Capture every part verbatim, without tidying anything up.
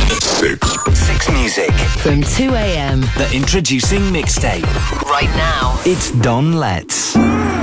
Six. Six music. From two a.m. The introducing mixtape. Right now. It's Don Letts.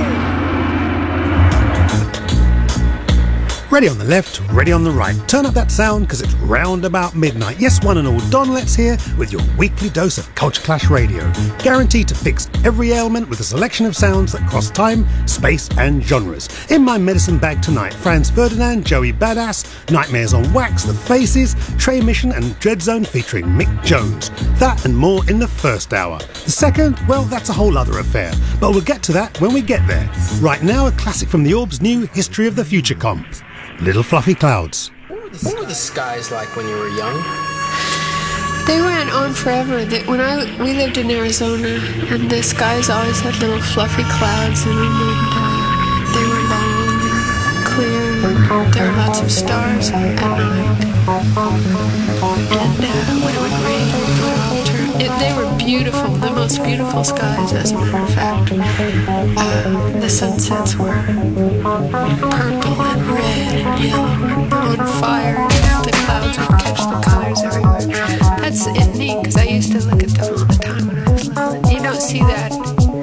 Ready on the left, ready on the right. Turn up that sound because it's round about midnight. Yes, one and all, Don Letts here with your weekly dose of Culture Clash Radio. Guaranteed to fix every ailment with a selection of sounds that cross time, space and genres. In my medicine bag tonight, Franz Ferdinand, Joey Badass, Nightmares on Wax, The Faces, Trey Mission and Dread Zone featuring Mick Jones. That and more in the first hour. The second, well, that's a whole other affair. But we'll get to that when we get there. Right now, a classic from the Orb's new History of the Future comp. Little Fluffy Clouds. What were the skies like when you were young? They went on forever. They, when I we lived in Arizona, and the skies always had little fluffy clouds in them, and uh, they were long and clear. And there were lots of stars at night. And uh, when it would rain, it would all turn. It, they were beautiful, the most beautiful skies, as a matter of fact. Uh, the sunsets were purple and red and yellow, on fire. The clouds would catch the colors everywhere. That's it, neat, because I used to look at them all the time when I was little. You don't see that.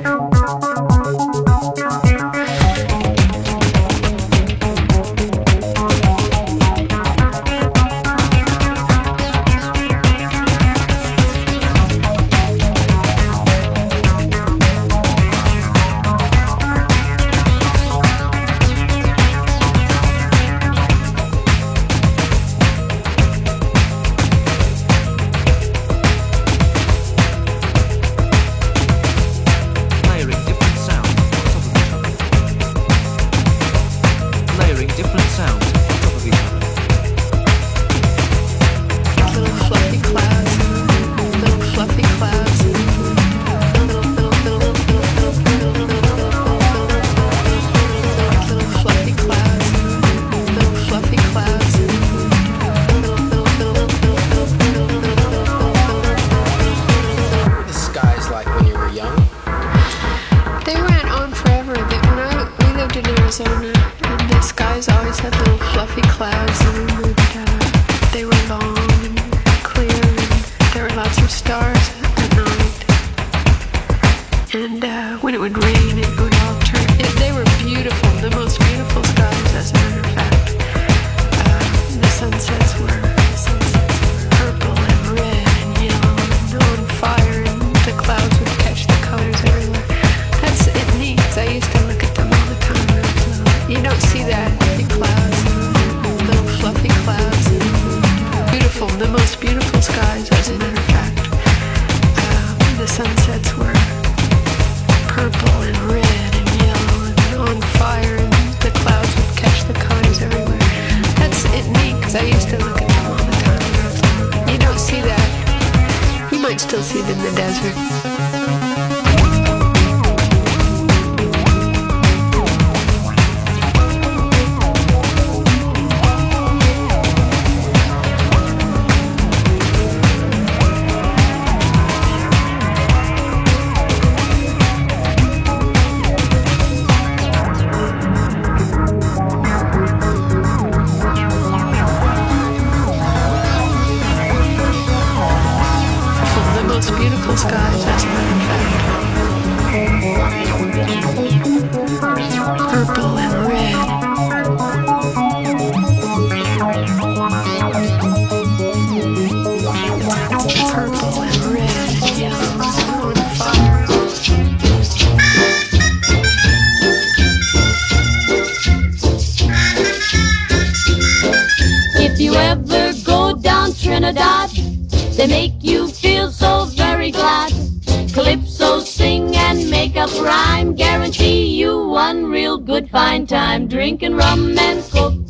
They make you feel so very glad. Calypso sing and make up rhyme. Guarantee you one real good fine time. Drinking rum and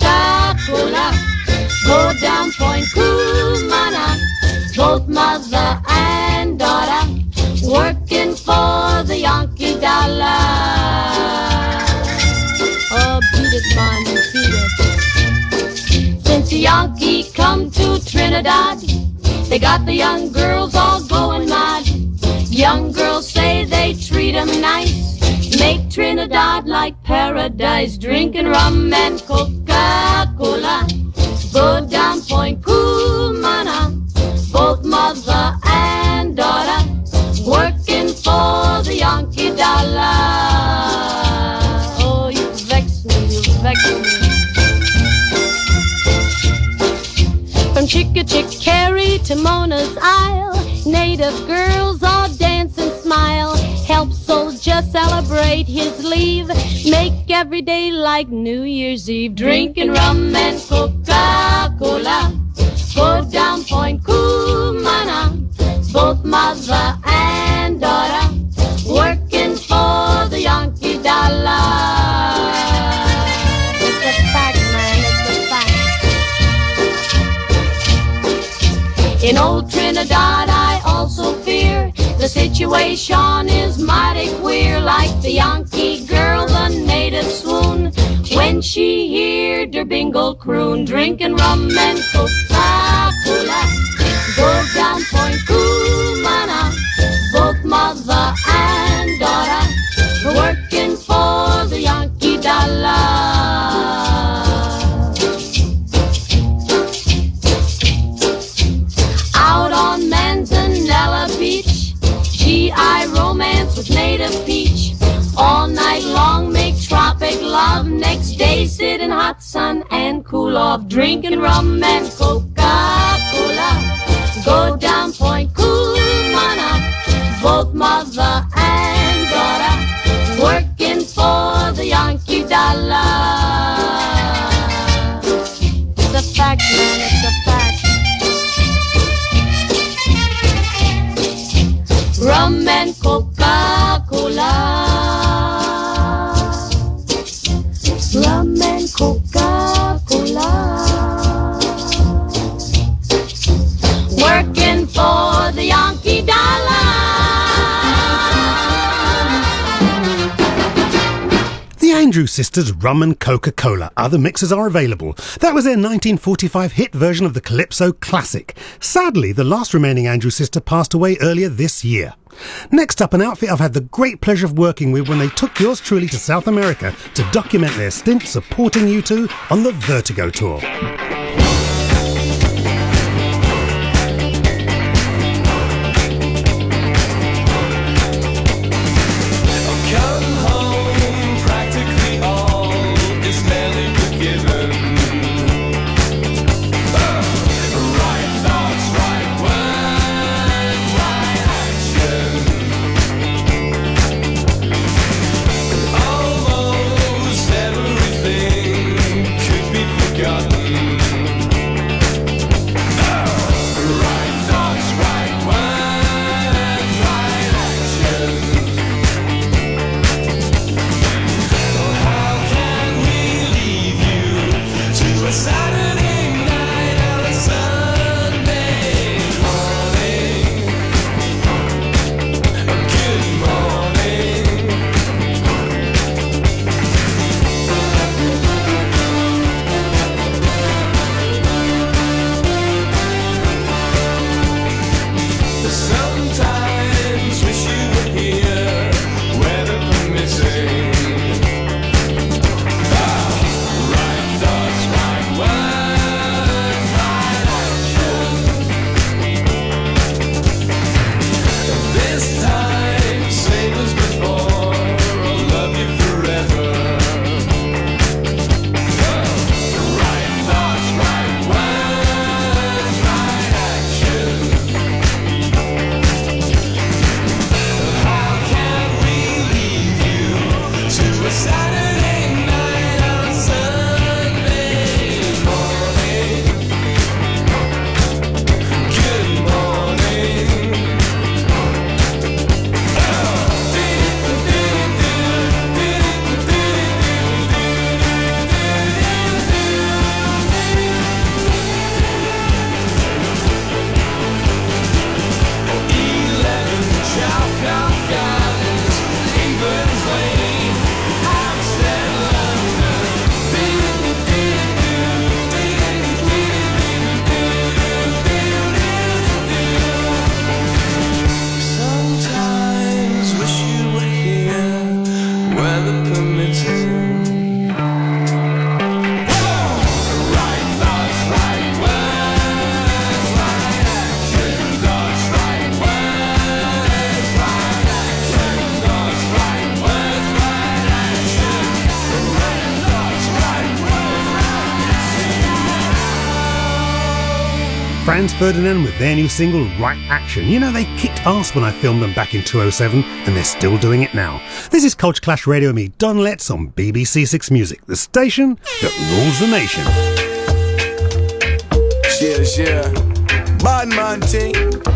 Coca-Cola. Go down Point Cumana. Both mother and daughter working for the Yankee dollar. Oh, beat it, man, beat it. Since the Yankee come to Trinidad, they got the young girls all going mad. Young girls say they treat them nice, make Trinidad like paradise. Drinking rum and Coca-Cola, go down Point Cumana. From Chickachickarry to Mona's Isle, native girls all dance and smile. Help soldier celebrate his leave, make every day like New Year's Eve. Drinking rum and Coca-Cola, go down Point Kumana, both mother and daughter, working for the Yankee dollar. It's a fact, man, it's a fact. In old Trinidad I also fear the situation is mighty queer, like the Yankee girl, the native swoon when she heard her bingle croon. Drinking rum and Coca-Cola, go down Point Kumana, both mother and daughter, working for the Yankee dollar. Out on Manzanella Beach, G I romance with native peach. All night long make tropic love, next day sit in hot sun and cool off. Drinking rum and Coca-Cola, go down Point Kumana, both mother and daughter, working for the Yankee dollar. It's a fact, man, it's a fact. Rum and Coca-Cola, rum and Coca-Cola, working for the Yankee dollar. The Andrew Sisters' Rum and Coca-Cola. Other mixes are available. That was their nineteen forty-five hit version of the Calypso classic. Sadly, the last remaining Andrew sister passed away earlier this year. Next up, an outfit I've had the great pleasure of working with when they took yours truly to South America to document their stint supporting U two on the Vertigo tour. Almost everything could be forgotten. Franz Ferdinand with their new single, Right Action. You know, they kicked ass when I filmed them back in two oh seven, and they're still doing it now. This is Culture Clash Radio, me, Don Letts, on B B C Six Music, the station that rules the nation. Yeah, yeah. Bad man thing.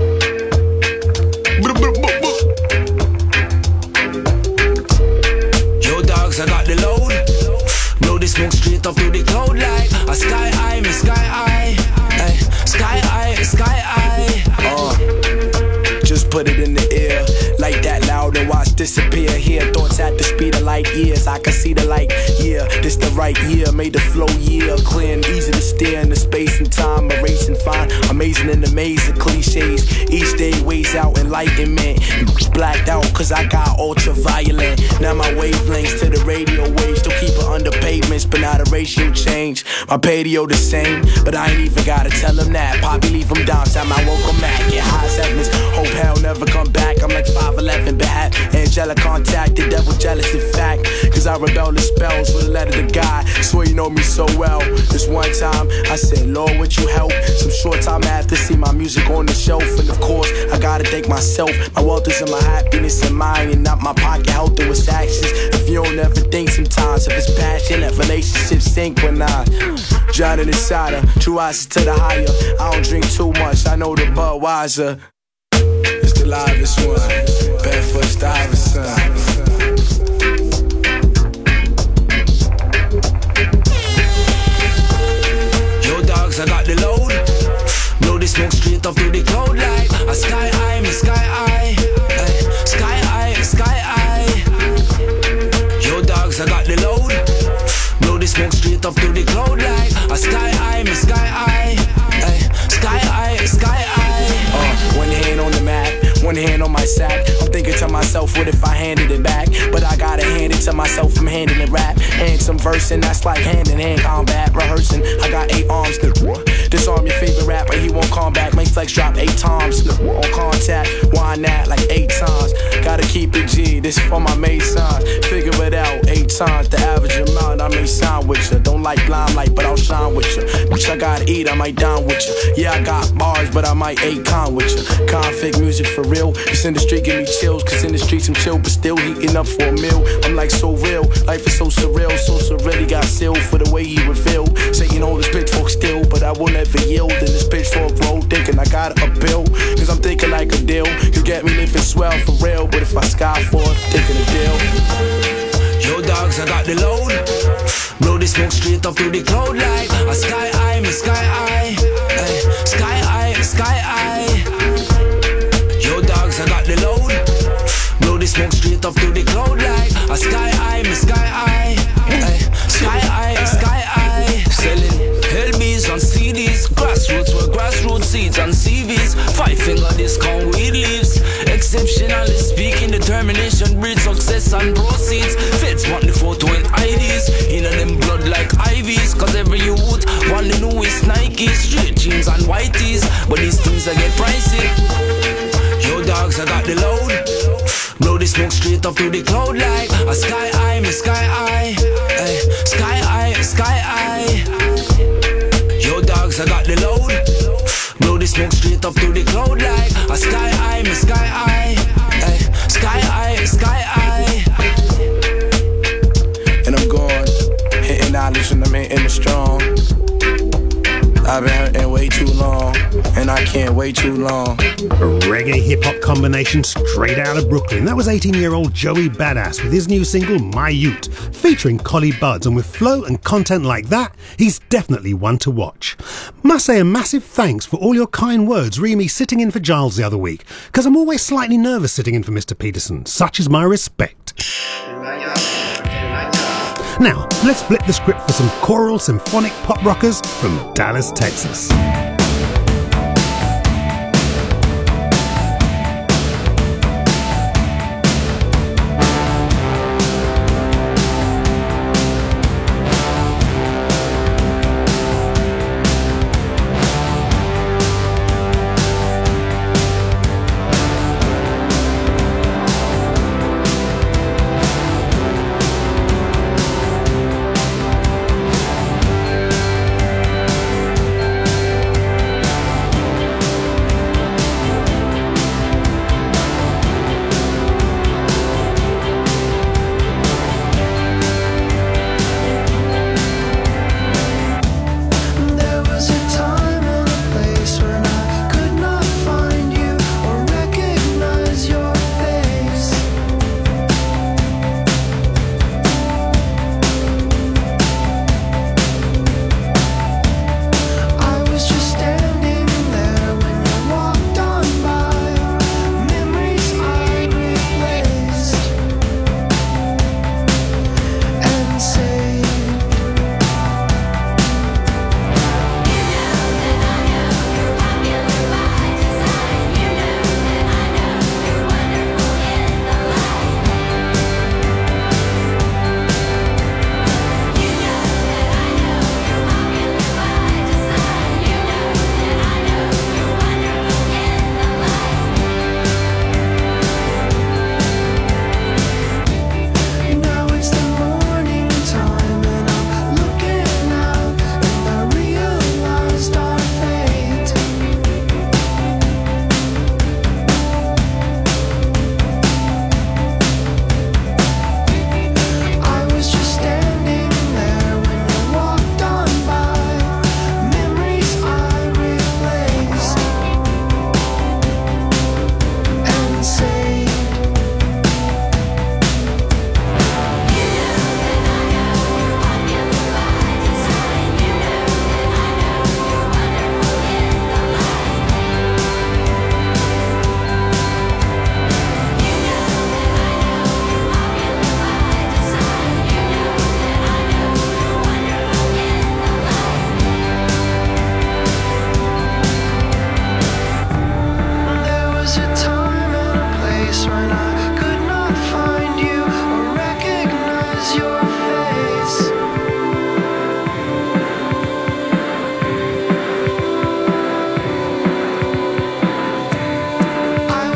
Yo, dogs, I got the load. Blow the smoke straight up to the cloud like a sky high, me sky high. Ay, sky high, sky high. Uh, just put it in the air like that loud and watch disappear. Hear thoughts at the speed of light years. I can see the light, yeah, this the right year. Made the flow, yeah, clear and easy to steer in the space and time. Erasing fine, amazing and amazing cliches. Each day weighs out enlightenment. Blacked out cause I got ultraviolet. Now my wavelengths to the radio waves. Still keep it under pavements, but now the ratio change. My patio the same, but I ain't even gotta tell them that. Poppy leave them downtown, I woke them at. Get high sevens, hope hell never come back. I'm like five eleven, bad. Angelic contact, the devil jealous in fact. Cause I rebel the spells with a letter to God. Swear you know me so well. This one time, I said, Lord, would you help? Some short time after, see my music on the shelf. And of course, I gotta thank myself. My wealth is in my happiness and mine, and not my pocket health and its actions. If you don't ever think sometimes, if it's passion, that relationships synchronize. Drowning inside her, true eyes to the higher. I don't drink too much, I know the Budweiser. It's the livest one, Barefoot Stuyvesant. I got the load. Blow the smoke straight up to the cloud like a sky high, me sky high. Ay, sky high, sky high. Yo, dogs, I got the load. Blow the smoke straight up to the cloud like a sky high, me sky high. Ay, sky high, sky high. Uh, one hand on the map, one hand on my sack. I'm thinking to myself, what if I handed it back? But I gotta hand it to myself from handling rap. Hand some verse and that's like hand in hand combat. Rehearsing, I got eight arms to disarm your favorite rapper, he won't come back. Make flex drop eight times on contact. Why not like eight times? Gotta keep it G, this for my masons. Figure it out, eight times the average amount I may sign with you. Don't like limelight, but I'll shine with you. Bitch, I gotta eat, I might dine with you. Yeah, I got bars, but I might eight con with you. Conflict music for real. This industry give me chills, cause in the streets I'm chill, but still heating up for a meal. I'm like so real, life is so surreal. So surreal, got sealed for the way he revealed. Saying all this pitchfork still, but I will never yield in this pitchfork road. Thinking I got a bill, cause I'm thinking like a deal. You get me living swell for real, but if I sky for it, thinking a deal. Yo, dogs, I got the load. Blow the smoke straight up to the cloud like a sky high, me sky high. Ay, sky high, sky high. Yo, dogs, I got the load. Blow the smoke straight up to the cloud like a sky high, me sky high. Ay, sky high, sky high. Selling L Bs on C Ds, grassroots were grassroots seeds on C Vs. Five finger discount weed leaves. Exceptionally speaking, determination breeds success and proceeds. Feds want the photo and I Ds. In them blood like I Vs. Cause every youth want the newest Nikes. Straight jeans and white tees. But these things I get pricey. Yo, dogs, I got the load. Blow the smoke straight up to the cloud like a sky high, me sky high. Ay, sky high, sky high. Yo, dogs, I got the load. Blow the smoke straight up to the cloud like a sky high, me sky high. Ay, sky high, sky high. And I'm going, hitting knowledge and I'm hitting it strong. I've been hurting way too long, and I can't wait too long. A reggae hip-hop combination straight out of Brooklyn. That was eighteen-year-old Joey Badass with his new single, My Ute, featuring Collie Buddz, and with flow and content like that, he's definitely one to watch. Must say a massive thanks for all your kind words re me sitting in for Giles the other week, because I'm always slightly nervous sitting in for Mister Peterson. Such is my respect. Now, let's flip the script for some choral symphonic pop rockers from Dallas, Texas.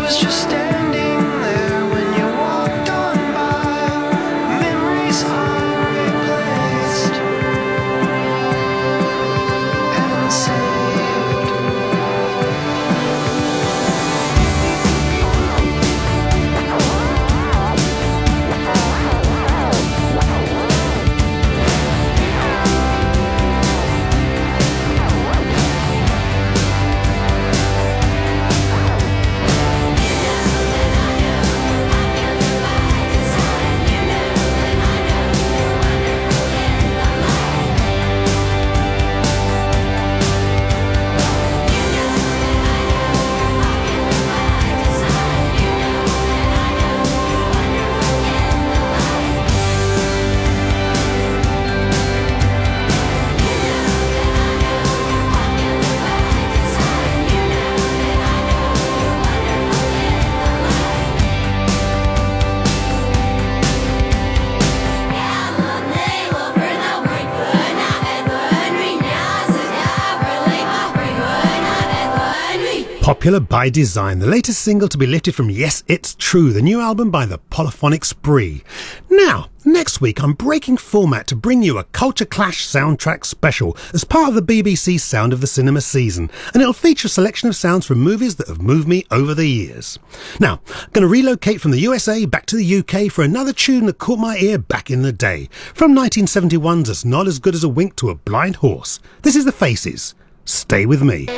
was just standing there when you walked on by. Memories are replaced and saved. Popular by Design, the latest single to be lifted from Yes It's True, the new album by the Polyphonic Spree. Now, next week I'm breaking format to bring you a Culture Clash soundtrack special as part of the B B C Sound of the Cinema season, and it'll feature a selection of sounds from movies that have moved me over the years. Now, I'm going to relocate from the U S A back to the U K for another tune that caught my ear back in the day, from nineteen seventy-one's As Not As Good As a Wink to a Blind Horse. This is The Faces. Stay with me.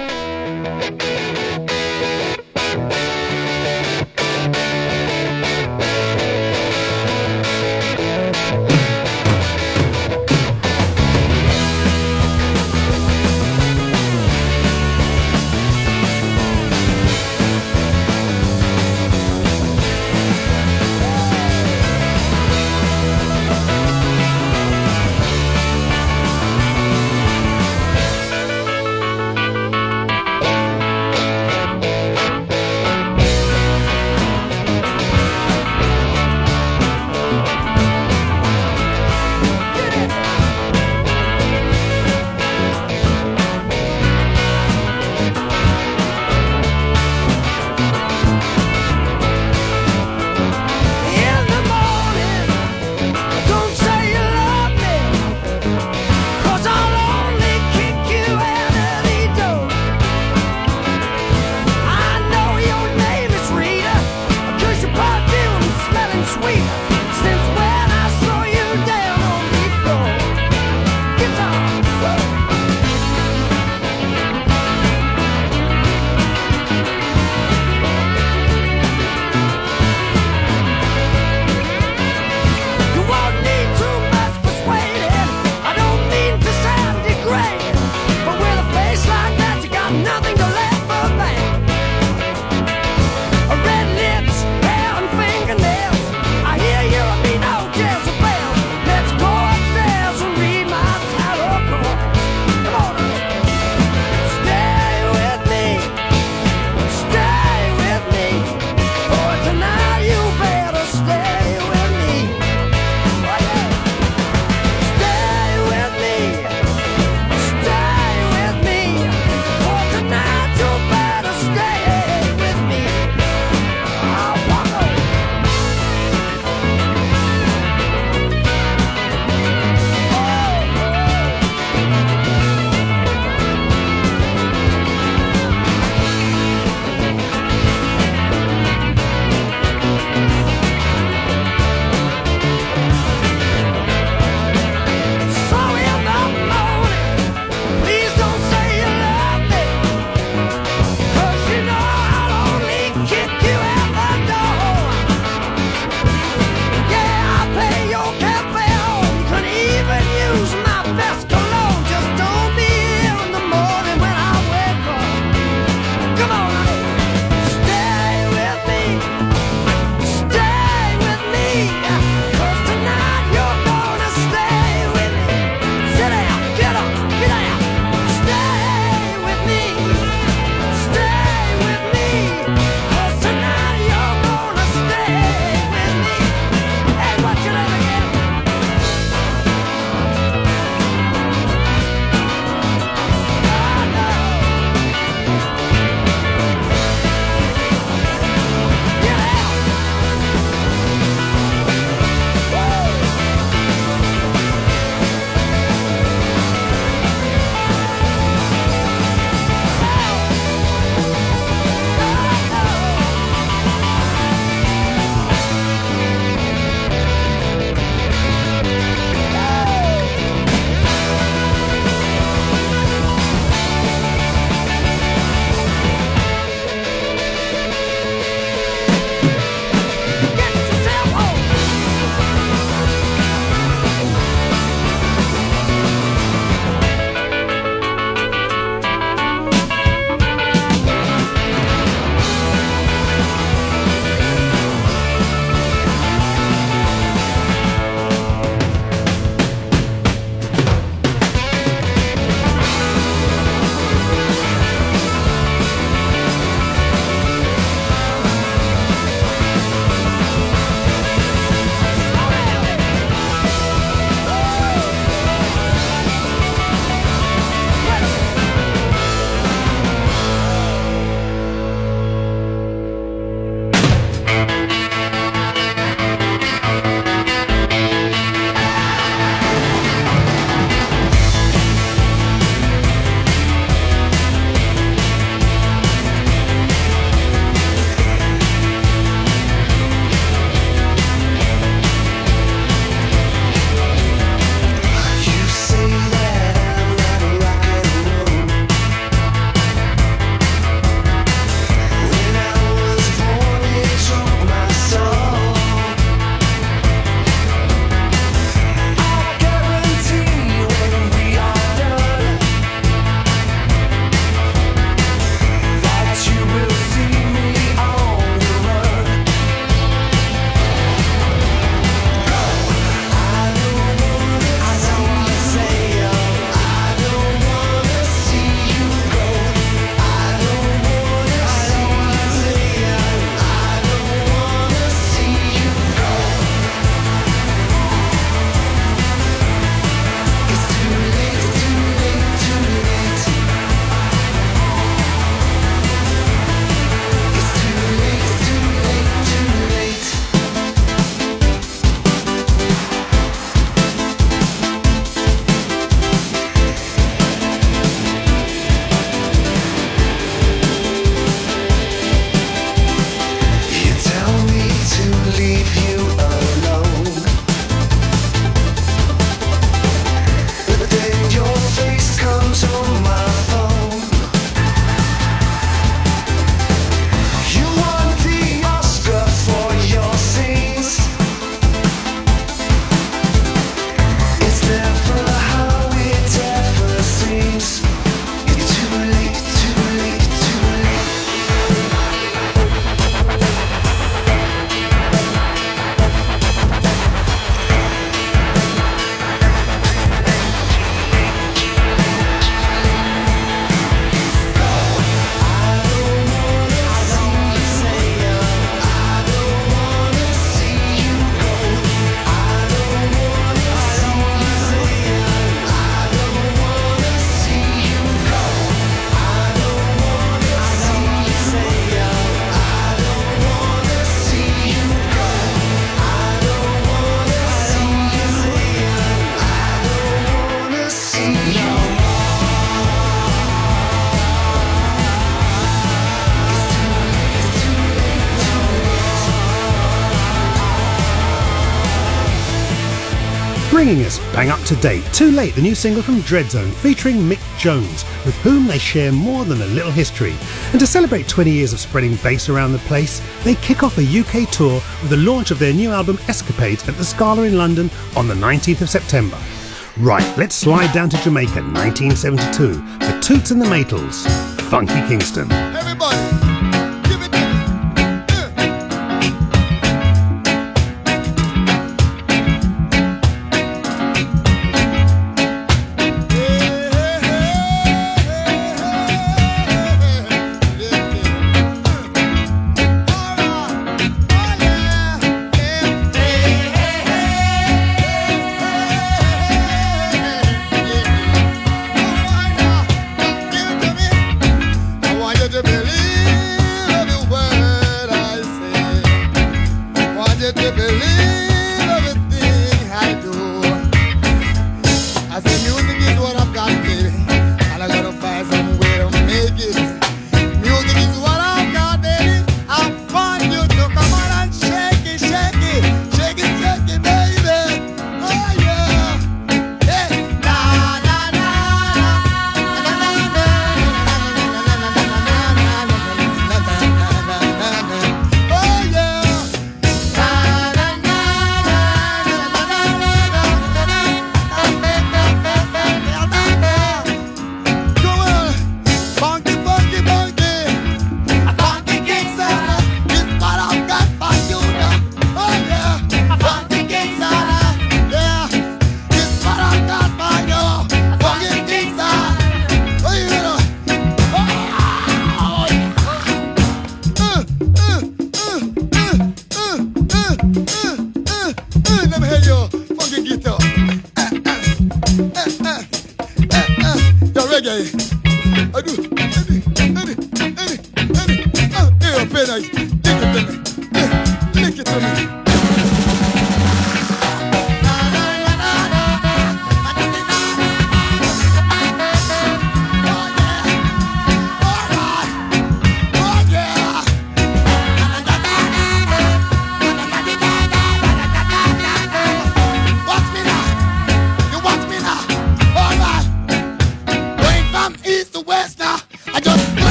Bringing us bang up to date, Too Late, the new single from Dreadzone featuring Mick Jones, with whom they share more than a little history. And to celebrate twenty years of spreading bass around the place, they kick off a U K tour with the launch of their new album Escapades at the Scala in London on the nineteenth of September. Right, let's slide down to Jamaica nineteen seventy-two for Toots and the Maytals, Funky Kingston. Everybody, give it to me.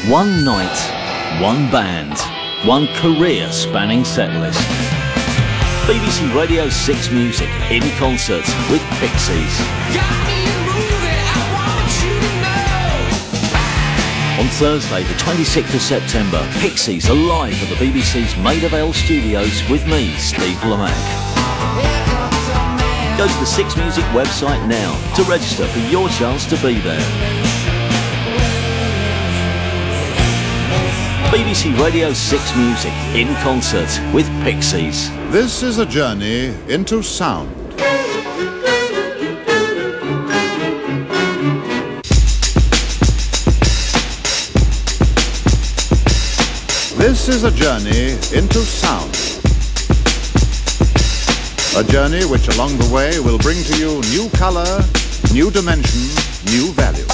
One night, one band, one career-spanning setlist. B B C Radio six Music in concert with Pixies. On Thursday, the twenty-sixth of September, Pixies are live at the B B C's Maida Vale studios with me, Steve Lamacq. Go to the six Music website now to register for your chance to be there. B B C Radio six Music in concert with Pixies. This is a journey into sound. This is a journey into sound. A journey which along the way will bring to you new color, new dimension, new value.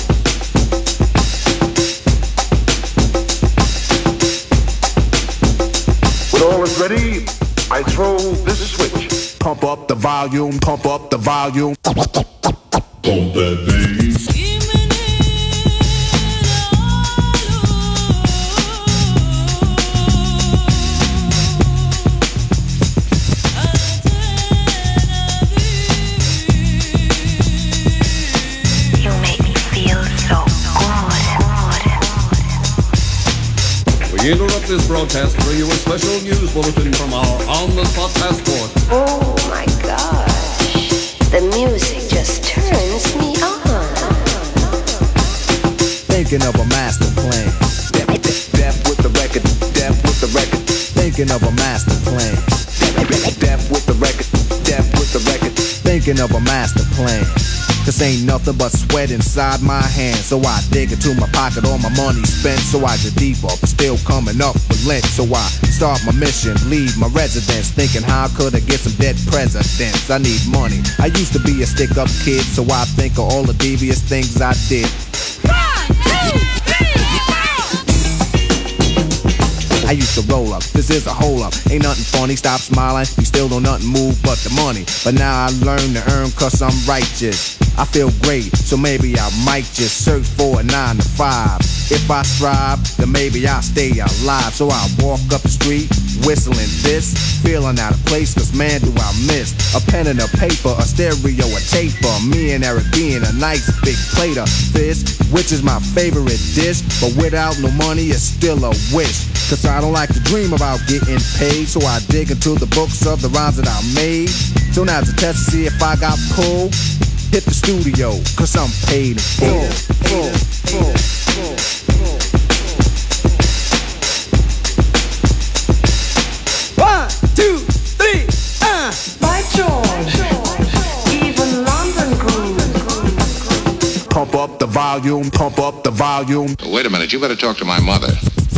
When all is ready, I throw this switch. Pump up the volume, pump up the volume. Pump that bass. We interrupt this broadcast to bring you a special news bulletin from our on-the-spot passport. Oh my gosh, the music just turns me on. Thinking of a master plan. Deaf with the record, deaf with the record. Thinking of a master plan. Deaf with the record, deaf with the record. Thinking of a master plan. Cause ain't nothing but sweat inside my hands. So I dig into my pocket, all my money spent. So I get deeper, but still coming up with lint. So I start my mission, leave my residence, thinking how could I get some dead presidents. I need money, I used to be a stick-up kid, so I think of all the devious things I did. I used to roll up, this is a hole up. Ain't nothing funny, stop smiling. You still don't nothing move but the money. But now I learn to earn cause I'm righteous. I feel great, so maybe I might just search for a nine to five. If I strive, then maybe I'll stay alive. So I walk up the street, whistling this, feeling out of place, cause man do I miss a pen and a paper, a stereo, a taper. Me and Eric being a nice big plate of fish, which is my favorite dish. But without no money, it's still a wish. Cause I don't like to dream about getting paid. So I dig into the books of the rhymes that I made. So now's a test to see if I got pulled. Hit the studio, cause I'm paid in full. full, full, full, full. One, two, three, uh. By George, even London groove. Pump up the volume, pump up the volume. Wait a minute, you better talk to my mother.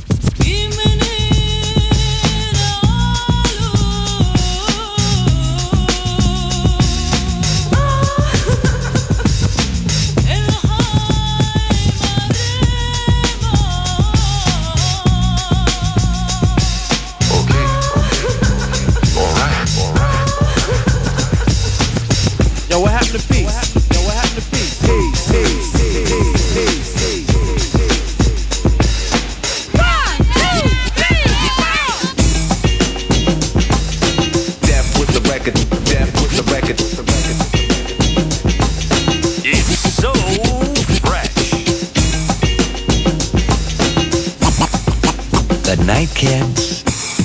Yo, what happened to peace? Yo, what happened to peace? Peace, peace, peace, peace, peace, peace. One, two, three, four. Deaf with the record, deaf with the record. It's so fresh. Good night, kids.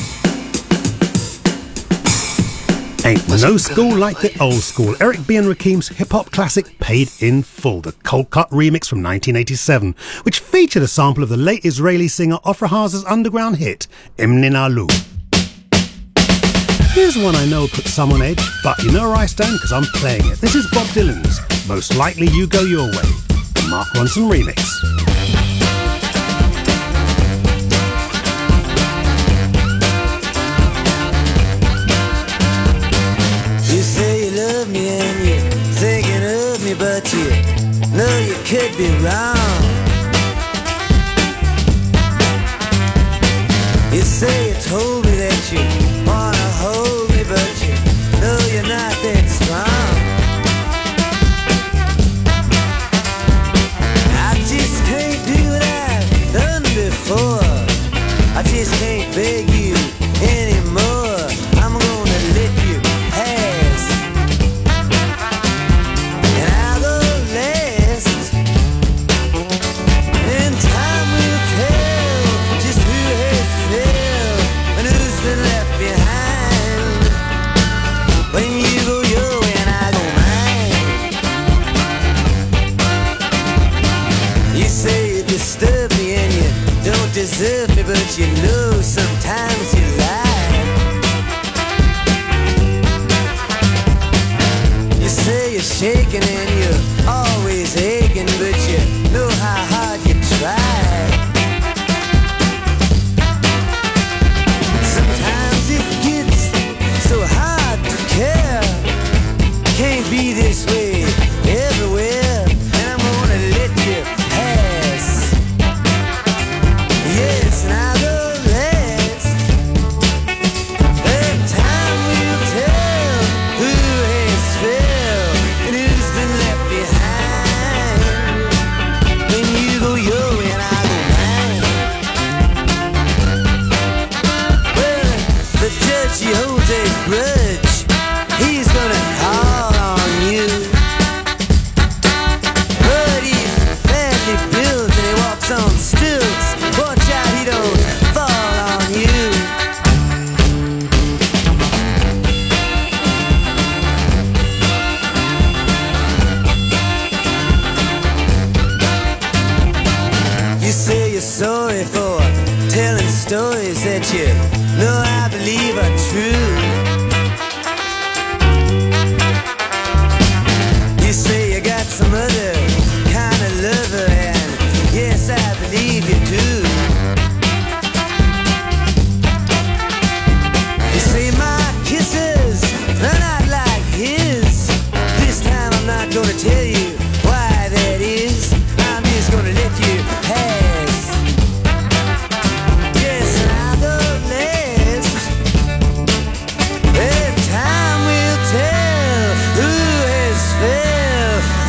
Ain't no school like the old school. Eric B. and Rakim's hip-hop classic Paid in Full, the Cold Cut remix from nineteen eighty-seven, which featured a sample of the late Israeli singer Ofra Haza's underground hit, Imnin Alu. Here's one I know puts some on edge, but you know where I stand because I'm playing it. This is Bob Dylan's Most Likely You Go Your Way, the Mark Ronson remix. You say you love me and you're thinking of me, but you know you could be wrong. You say you told me that you wanna hold me, but you know you're not that strong. I just can't do what I've done before.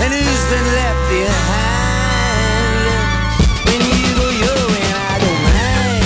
and who's been left behind. When you go your way and I go mine.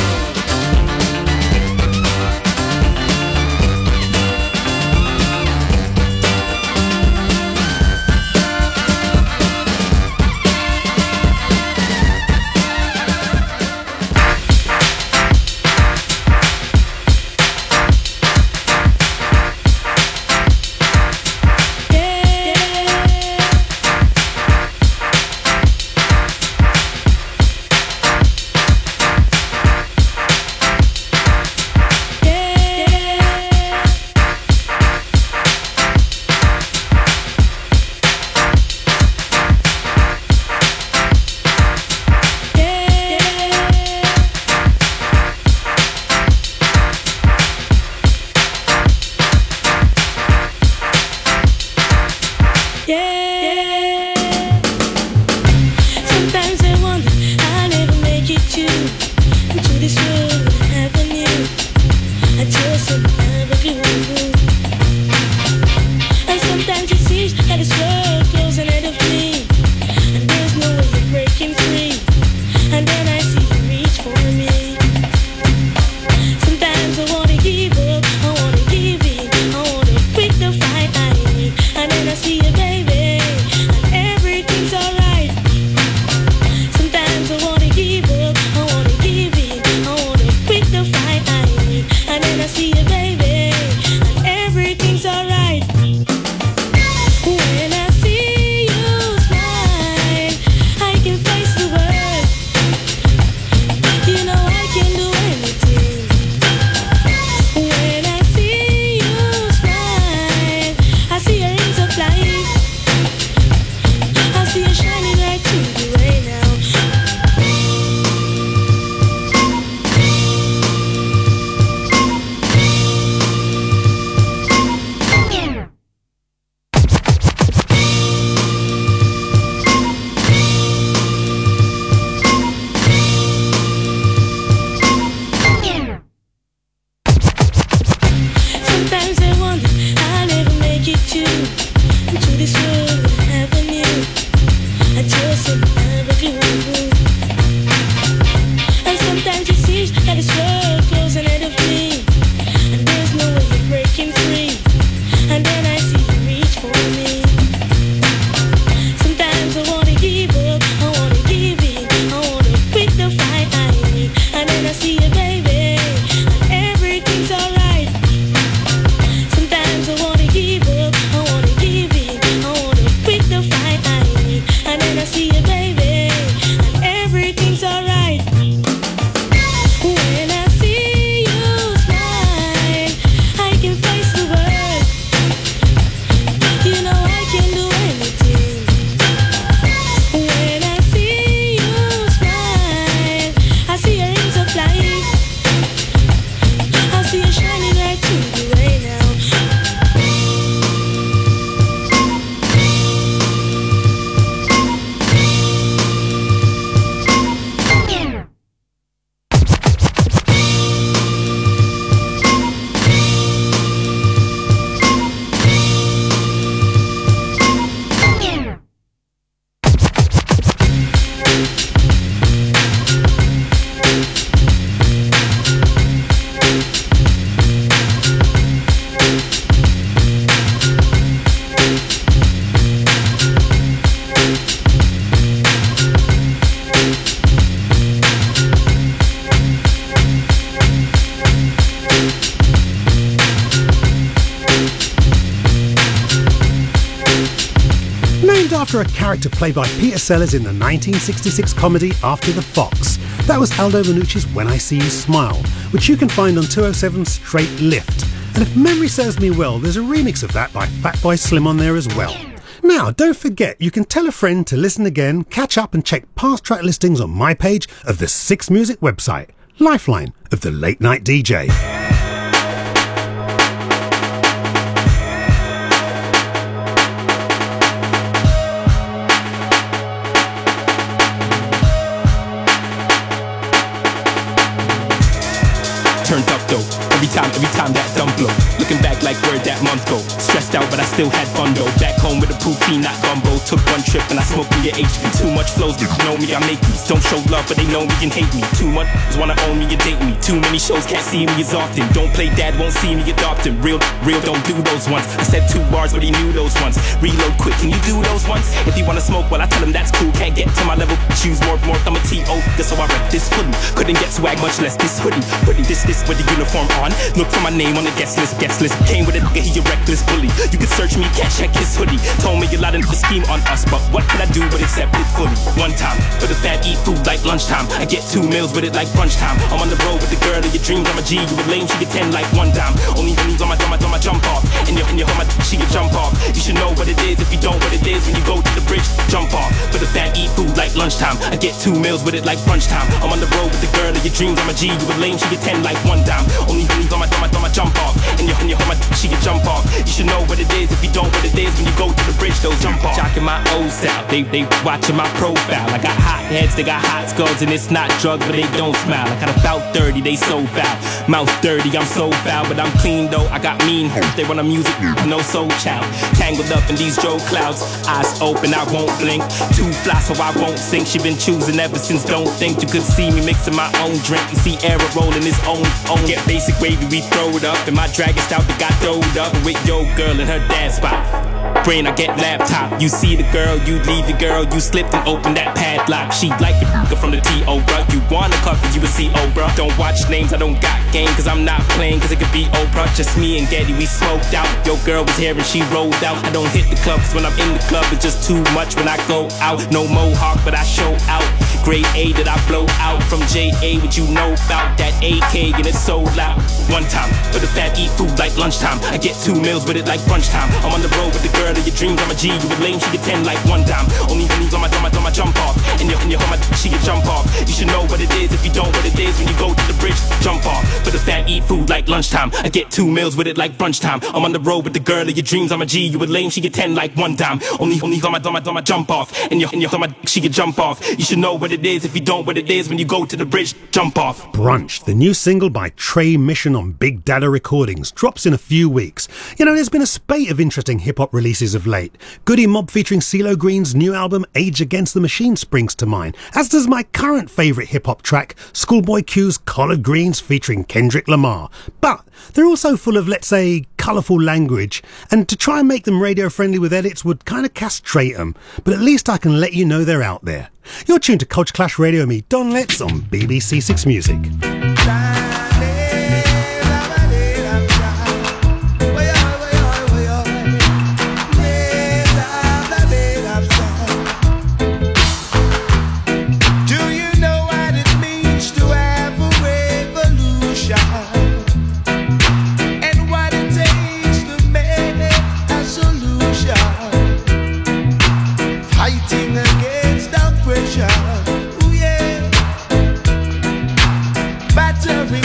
After a character played by Peter Sellers in the nineteen sixty-six comedy After the Fox. That was Aldo Vanucci's When I See You Smile, which you can find on two oh seven Straight Lift. And if memory serves me well, there's a remix of that by Fatboy Slim on there as well. Now, don't forget, you can tell a friend to listen again, catch up and check past track listings on my page of the Six Music website, Lifeline of the Late Night D J. Turned up though, every time, every time that dumb flow. Looking back like where that month ago. Stressed out, but I still had fun though. Back home with a poutine, not gumbo. Took one trip and I smoked me at H P. Too much flows, they know me, I make these. Don't show love, but they know me and hate me. Too much wanna own me and date me. Too many shows, can't see me as often. Don't play dad, won't see me adopt him. Real, real, don't do those ones. I said two bars, but he knew those ones. Reload quick, can you do those ones? If you wanna smoke, well I tell him that's cool. Can't get to my level, choose more, more. I'm a T O, so I rep this fully. Couldn't get swag, much less this hoodie. Hoodie, this, this with the uniform on. Look for my name on the guest list, guest list. Came with a nigga, he a reckless bully. You can search me, can't check his hoodie. Told me a lot of the scheme on us, but what could I do but accept it fully? One time, for the fat, eat food like lunchtime. I get two meals with it like brunch time. I'm on the road with the girl of your dreams, I'm a G. You a lame, she get ten like one dime. Only when he's on my, on my, on my jump off. And you're, and you're on my, she can jump off. You should know what it is, if you don't what it is. When you go to the bridge, jump off. For the fat, eat food like lunchtime. I get two meals with it like brunch time. I'm on the road with the girl of your dreams, I'm a G. You a lame, she get ten like one dime. Only when he's on my, on my, on my jump off. And you're, and you're on my, she can jump off. You should know what it is, if you don't what it is. When you go to the bridge, those jump off. Jocking my old style, they, they watching my profile. I got hot heads, they got hot skulls, and it's not drugs, but they don't smile. I got about thirty, they so foul. Mouth dirty, I'm so foul, but I'm clean though. I got mean hurt. They want a music, no soul child. Tangled up in these Joe clouds, eyes open, I won't blink. Too fly, so I won't sink. She been choosing ever since. Don't think you could see me mixing my own drink. You see Era rolling his own, own. Get basic wavy, we throw it up, and my dragon stout that got throwed up with your girl in her dad's spot. Brain, I get laptop. You see the girl, you leave the girl. You slipped and opened that padlock. She like it from the T O, bruh. You wanna cuff cause you a C O, bruh. Don't watch names, I don't got game. Cause I'm not playing, cause it could be Oprah. Just me and Getty, we smoked out. Your girl was here and she rolled out. I don't hit the club, cause when I'm in the club, it's just too much when I go out. No mohawk, but I show out. Grade A that I blow out. From J A, what you know about that A K, and it's so loud. One time, for the fat, eat food like lunchtime. I get two meals with it like brunch time. I'm on the road with the girl of your dreams, I'm a G. You a lame, she get ten like one dime. Only when he's on my, on my, on my jump off. And you're, and you're on my, she can jump off. You should know what it is, if you don't what it is. When you go to the bridge, jump off. For the fat, eat food like lunchtime. I get two meals with it like brunch time. I'm on the road with the girl of your dreams, I'm a G. You a lame, she get ten like one dime. Only, only on my, on my, on my jump off. And you're, and you're on my, she can jump off. You should know what it is, if you don't what it is. When you go to the bridge, jump off. Brunch, the new single by Trey Mission on Big Dada Recordings, drops in a few weeks. You know, there's been a spate of interesting hip-hop releases of late. Goody Mob featuring CeeLo Green's new album Age Against the Machine springs to mind, as does my current favourite hip-hop track, Schoolboy Q's Collard Greens featuring Kendrick Lamar. But they're also full of, let's say, colourful language, and to try and make them radio-friendly with edits would kind of castrate them, but at least I can let you know they're out there. You're tuned to Culture Clash Radio, me, Don Letts, on B B C Six Music. Battering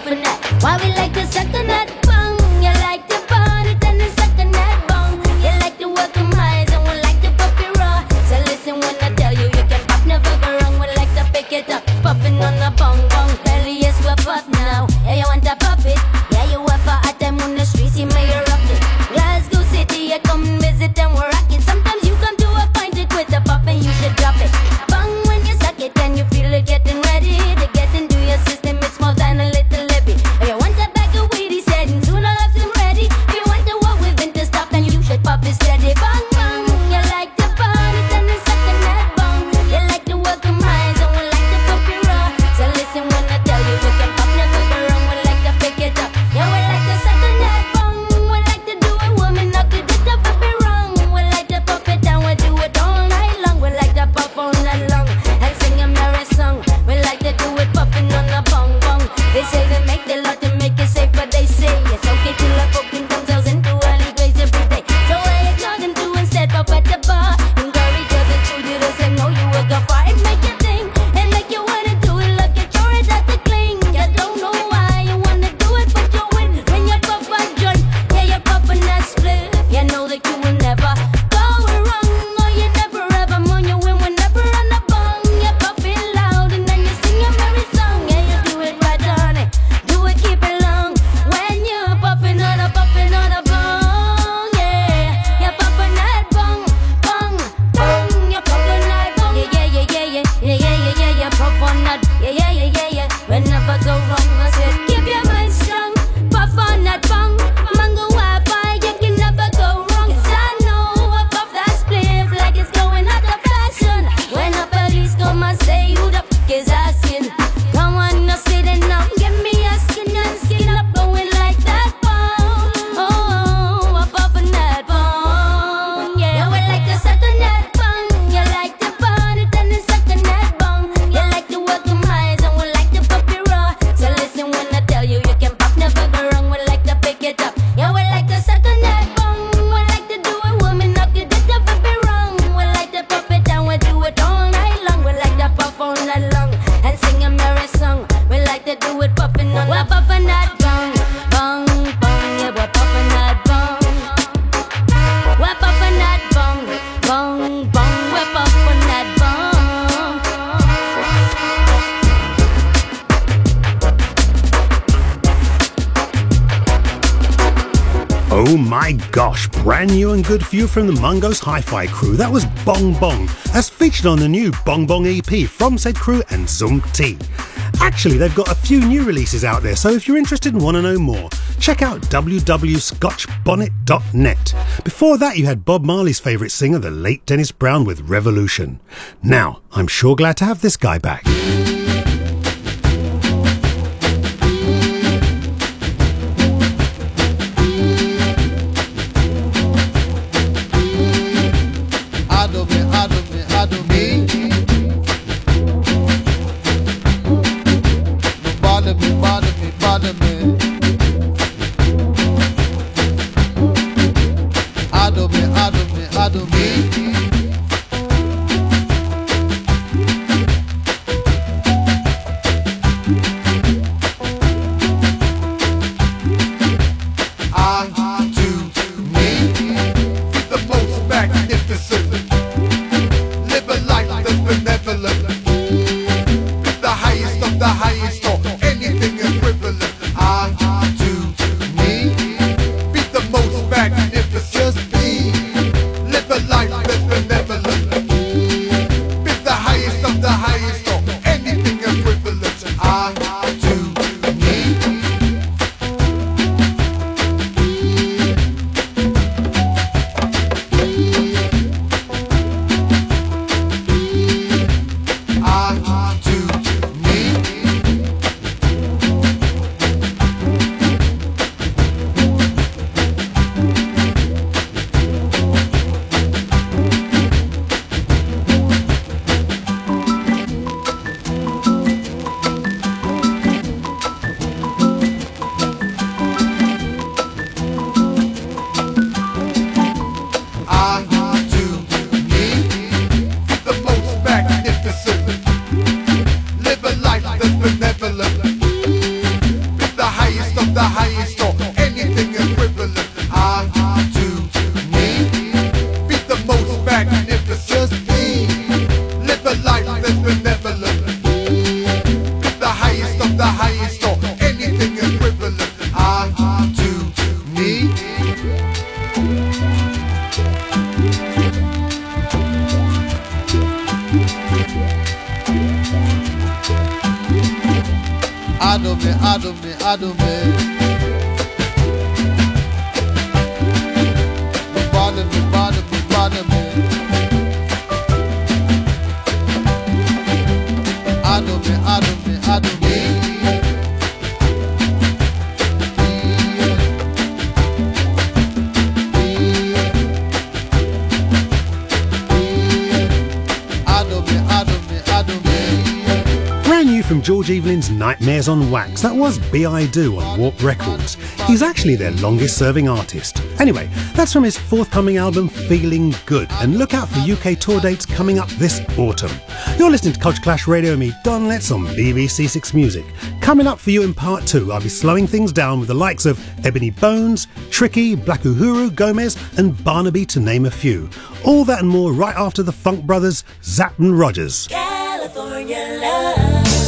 puffin' that. Why we like to suck on that bong? You like to burn it and then suck on that bong. You like to work them eyes and we like to puff it raw. So listen when I tell you, you can puff, never go wrong. We like to pick it up, puffin' on the bong bong. Belly yes, we puff now. Yeah, you want to puff it? Yeah, you have a hot time on the streets, you may rock it. Glasgow City, you come visit and we're rocking. Sometimes you come to a point to quit the puff and you should drop it. Bong when you suck it and you feel it getting ready to get into your system. It's more than a little levy. If you want that bag of weed, he said, and soon I'll have some ready. If you want to walk with him to stop, then you should pop it steady. Bong bong, you like to burn it and then suck on that bong. You like to work them eyes and we like to pop it raw. So listen when I tell you, we can pop, never go wrong. We like to pick it up. Yeah, we like to suck on that bong. We like to do it, woman, knock it just up, pop it wrong. We like to pop it down, we do it all night long. We like to pop all night long and sing a merry song. We like to do it popping on the bong bong. They say they make the law to make it safe, but they say it's okay to love poking themselves into early graves every day. So I ignore them too instead, pop at the bar. Encourage others to do the same. Know you will go far and make your thing and make you wanna do it. Look at your head at the cling. You don't know why you wanna do it, but you win when you pop a joint. Yeah, you're popping that split. You know that you will never go wrong, or you never ever moan. You win whenever on the bong. You pop it loud and then you sing a merry song. Yeah, you do it right, honey. Do it, keep it long. When you're popping on a popping on a bong, yeah, you're popping that bong, bong, bong. You're popping that bong. Yeah, yeah, yeah, yeah, yeah, yeah, yeah, yeah, yeah. You pop on that. Yeah, yeah, yeah, yeah, yeah. We never go wrong. I said, keep your mind strong. Puff on that bong. Mango Wi-Fi, you can never go wrong. 'Cause I know I pop that spliff like it's going out of fashion. When the police come and say who the f*** is asking, come on, now sit down, give me a skin and skin up, going like that bong. Oh, I'm popping that bong. Yeah, yeah, we like to suck on that bong. You like to burn it and then suck on that bong. You like to work them eyes and we like to pop it raw. So listen when I tell you, you can pop, never go wrong. We like to pick it up. Yeah, we like to suck on that bong. We like to do it, woman, knock it just up, pop it wrong. We like to pop it down, we do it all night long. We like to pop all night long and sing a merry song. We like to do it popping on. We're popping that bong, bong, bong. Yeah, we're popping that bong. We're popping that bong, bong, bong. We're popping that bong. Oh my gosh, brand new and good for you from the Mungos Hi-Fi crew. That was Bong Bong, as featured on the new Bong Bong E P from said crew and Zung T. Actually, they've got a few new releases out there, so if you're interested and want to know more, check out w w w dot scotch bonnet dot net. Before that, you had Bob Marley's favourite singer, the late Dennis Brown, with Revolution. Now, I'm sure glad to have this guy back. Adore me, adore me, adore me. No bother me, bother me, bother me. Adore me, adore me, adore me. I do me the most magnificent. Live a life that's benevolent. The highest of the highest or anything equivalent. I of the highest or anything equivalent I to me. Adome, adome, adome. Bother me, bother me, bother me. Adome, adome, adome. Adome, adome, adome. Brand new from George Evelyn's Nightmares on Wax, that was Be I Do on Warp Records. He's actually their longest serving artist. Anyway, that's from his forthcoming album Feeling Good, and look out for U K tour dates coming up this autumn. You're listening to Culture Clash Radio with me, Don Letts, on B B C Six Music. Coming up for you in part two, I'll be slowing things down with the likes of Ebony Bones, Tricky, Black Uhuru, Gomez and Barnaby, to name a few. All that and more right after the Funk Brothers, Zapp and Rogers. California love.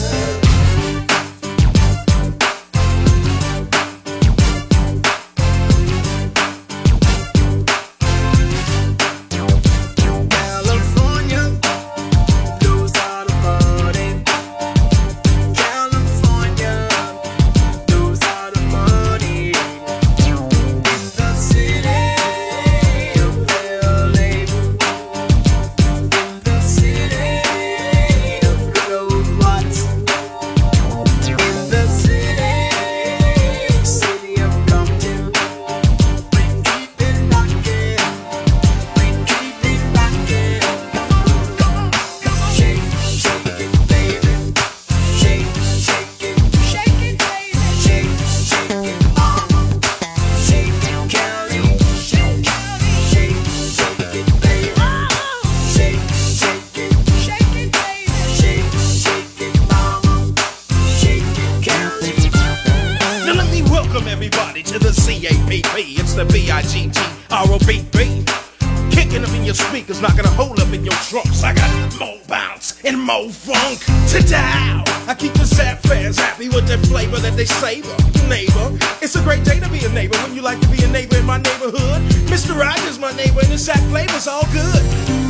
Not gonna hold up in your trunks. I got more bounce and more funk to dial. I keep the Zapp fans happy with their flavor that they savor. Neighbor, it's a great day to be a neighbor. When you like to be a neighbor in my neighborhood, Mister Rogers, my neighbor, and the Zapp flavor's all good.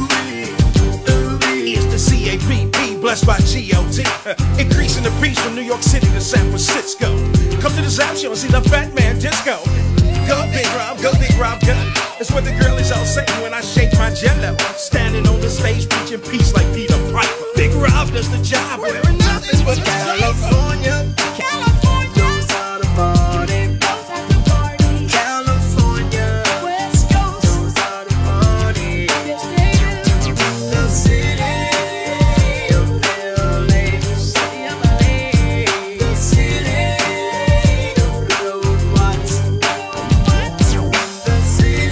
It's the C A P P, blessed by G O T. Increasing the peace from New York City to San Francisco. Come to the Zapp show and see the Fat Man Disco. Go Big Rob, go Big Rob, go. It's what the girlies all say when I shake my jello. Standing on the stage preaching peace like Peter Piper. Big Rob does the job, wearing nothing but California. California. Those are the party. Those are the party. California. West Coast. Those are the party. Yes, they do. The city of L A. City of L A. The city of good old Watts. The city.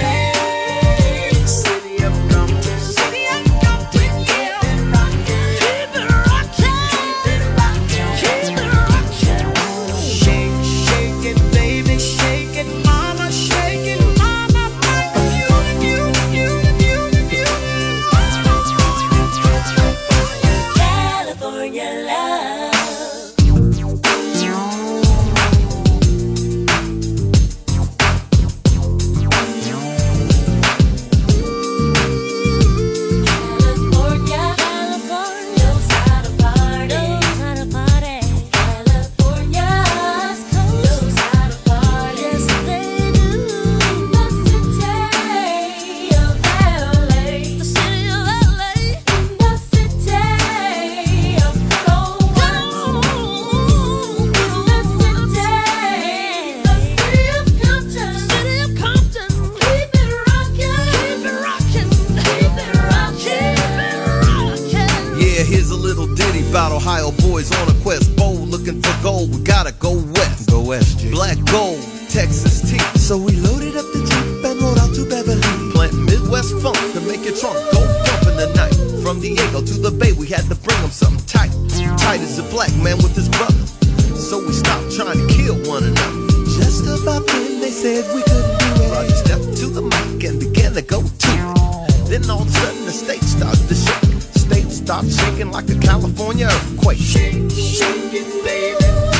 about Ohio boys on a quest, bold, looking for gold. We gotta go west. Go west, G. Black gold, Texas tea. So we loaded up the Jeep and rode out to Beverly. Plant Midwest funk to make your trunk go bump in the night. From Diego to the Bay, we had to bring them something tight. Tight as a black man with his brother. So we stopped trying to kill one another. Just about then they said we couldn't do it. Roger stepped to the mic and began to go to it. Then all of a sudden the state started to shake. State started shaking like a California earthquake. Shake, shake it, baby.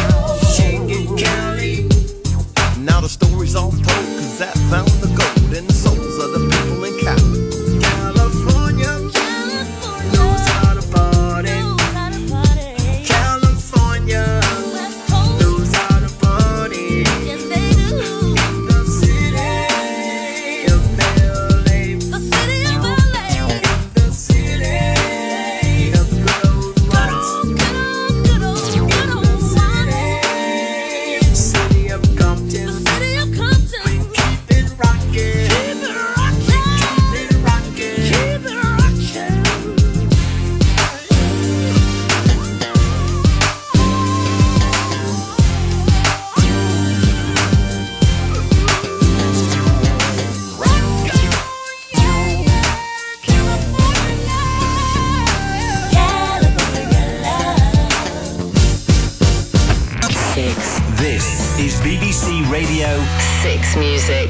six. This is B B C Radio six Music.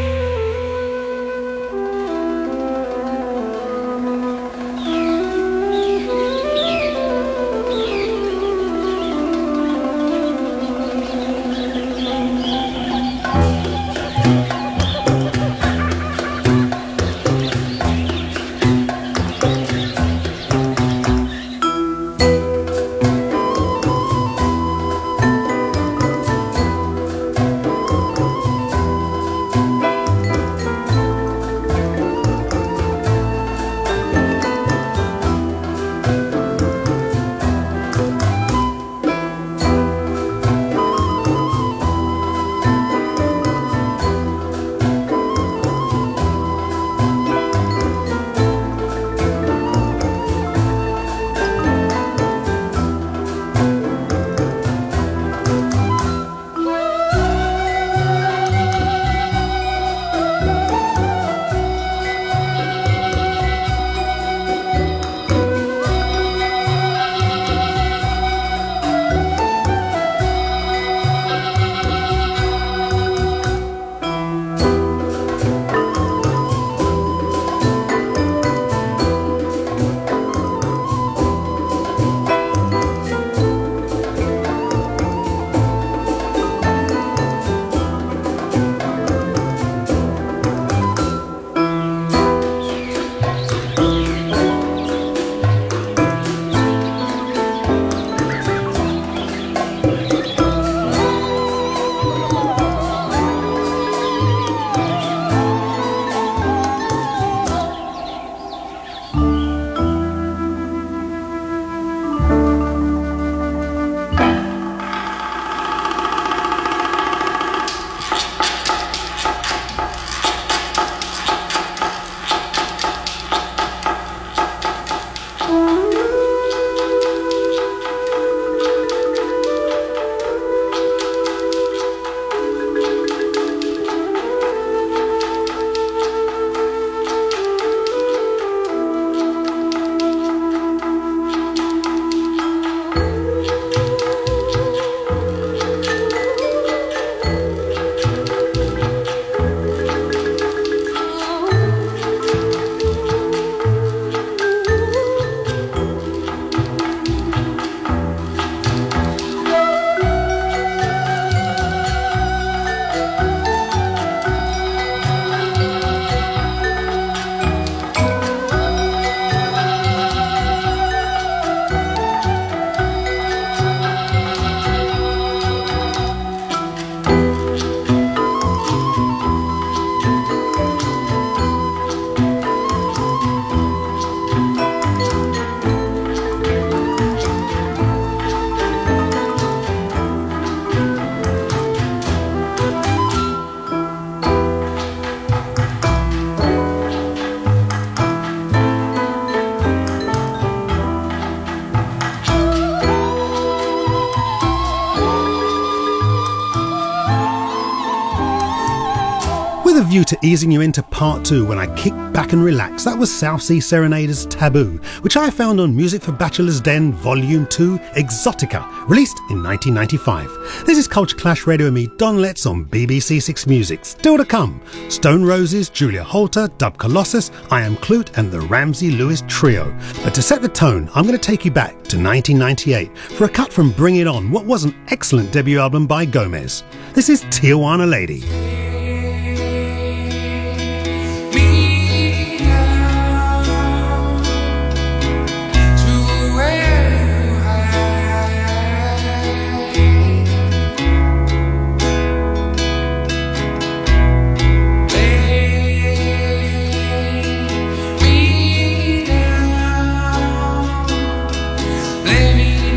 With a view to easing you into part two when I kick back and relax, that was South Sea Serenade's Taboo, which I found on Music for Bachelor's Den Volume two Exotica, released in nineteen ninety-five. This is Culture Clash Radio and me, Don Letts, on B B C Six Music. Still to come, Stone Roses, Julia Holter, Dub Colossus, I Am Clute and the Ramsey Lewis Trio. But to set the tone, I'm going to take you back to nineteen ninety-eight for a cut from Bring It On, what was an excellent debut album by Gomez. This is Tijuana Lady.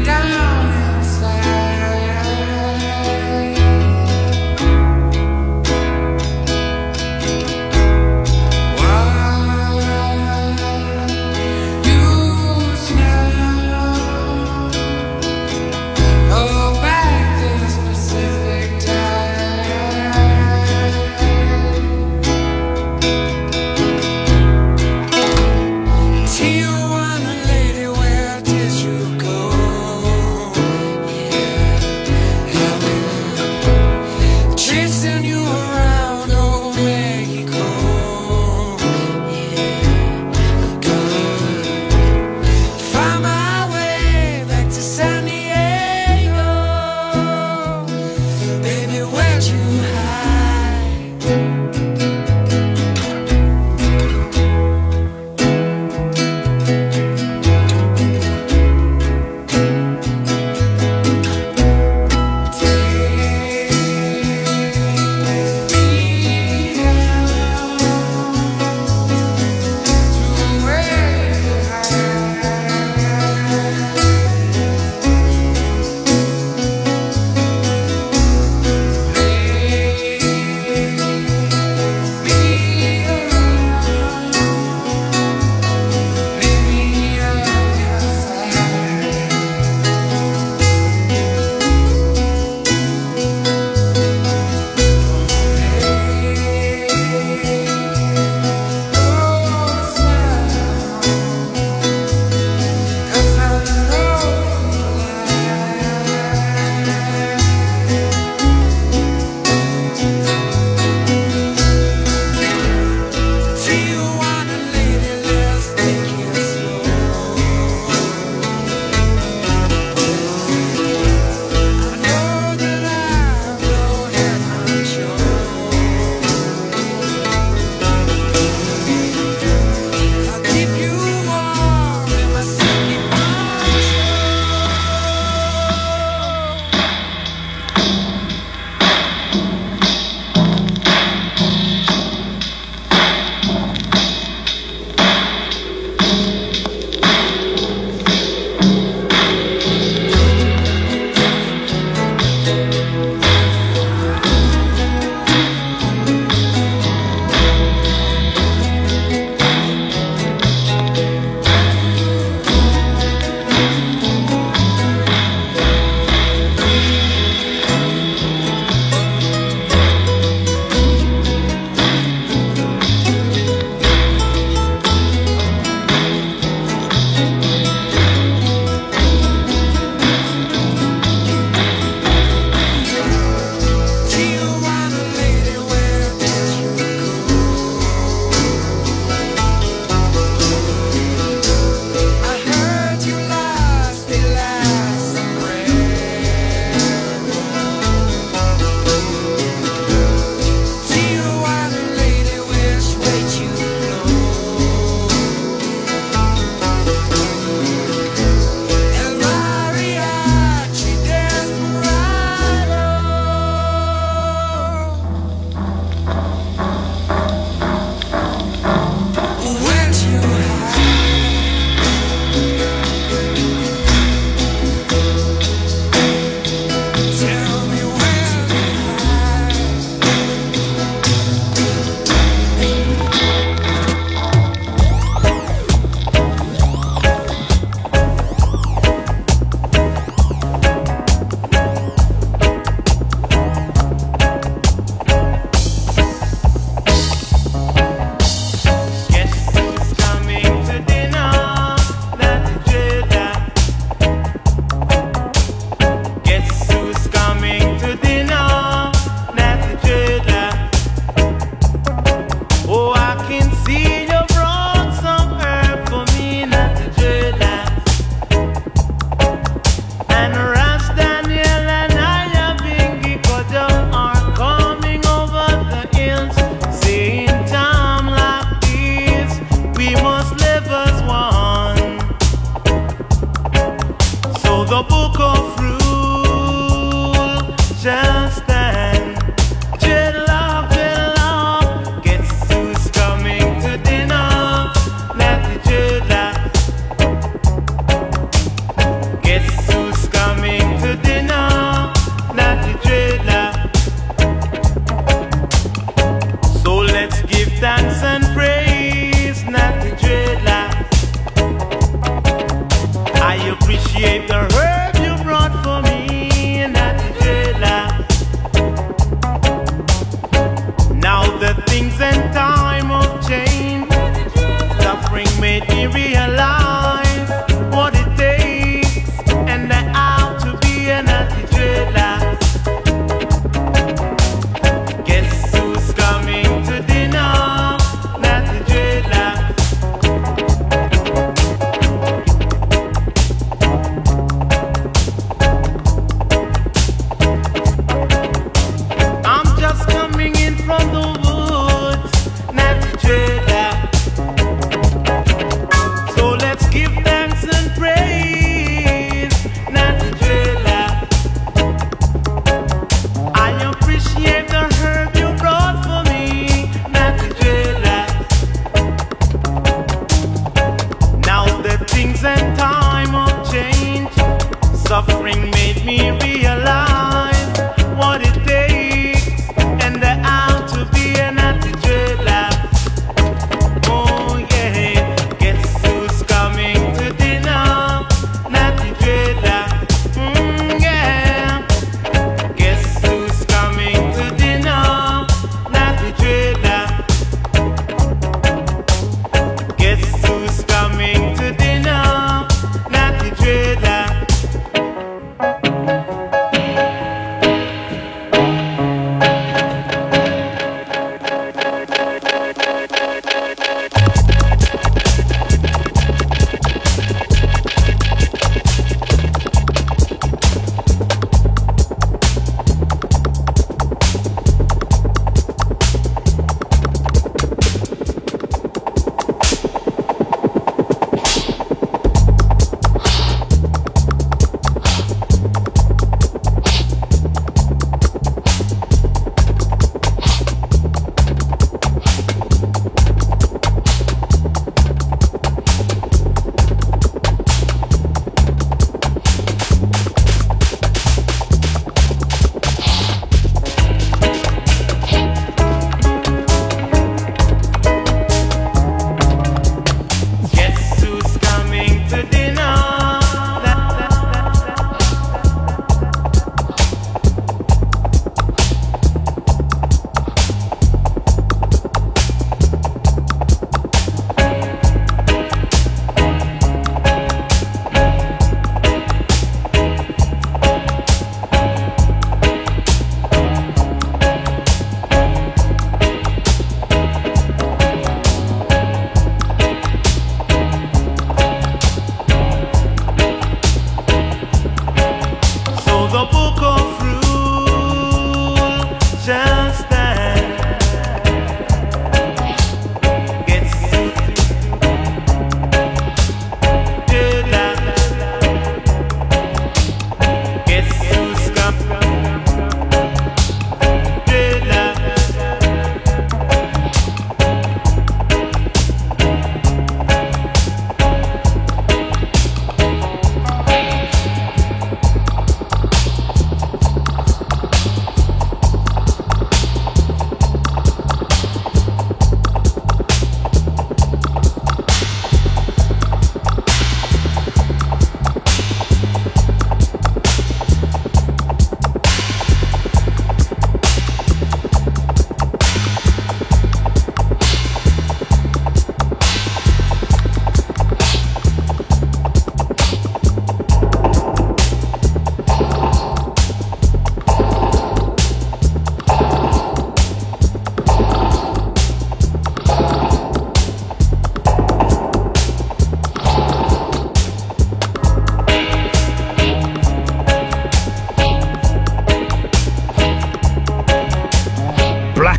Down inside. appreciate the herb you brought for me, and that the dreadlock.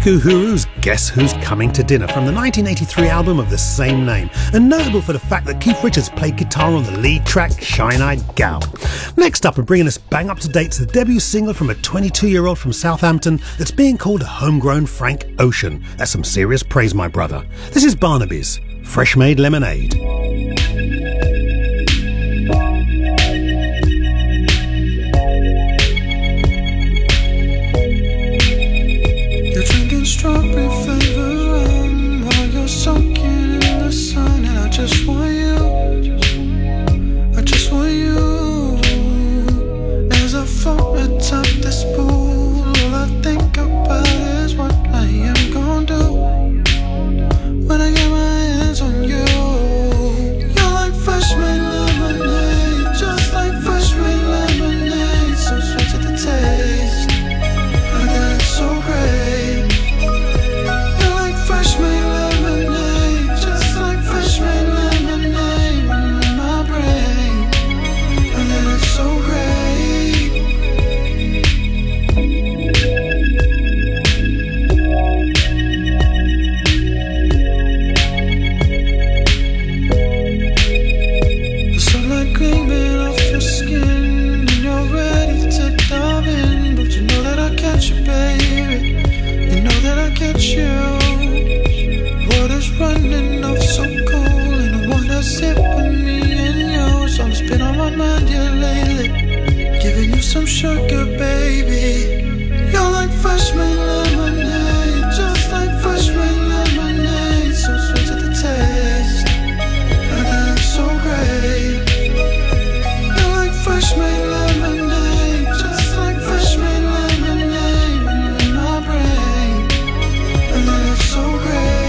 Uhuru's Guess Who's Coming to Dinner from the nineteen eighty-three album of the same name, and notable for the fact that Keith Richards played guitar on the lead track Shine-Eyed Gal. Next up and bringing us bang up to date is the debut single from a twenty-two-year-old from Southampton that's being called a homegrown Frank Ocean. That's some serious praise, my brother. This is Barnaby's Fresh Made Lemonade. Strawberry flavor rum while you're soaking in the sun, and I just want you, I just want you. As I float atop this pool, all I think about is what I am gonna do when I get my hands on you. You're like fresh made lemonade, just like fresh made lemonade, so sweet to the taste. I got it so great. Fresh made lemonade, just like fresh made lemonade, when in my brain, and then it's so great. The sunlight gleaming off your skin, and you're ready to dive in, but you know that I catch you, baby. You know that I catch you. Water's running off so cool, and I wanna sit with me and you. So it's been on my mind here lately, giving you some sugar, baby. You're like fresh made lemonade, just like fresh made lemonade, so sweet to the taste, and it's so great. You're like fresh made lemonade, just like fresh made lemonade, when in my brain, and then it's so great.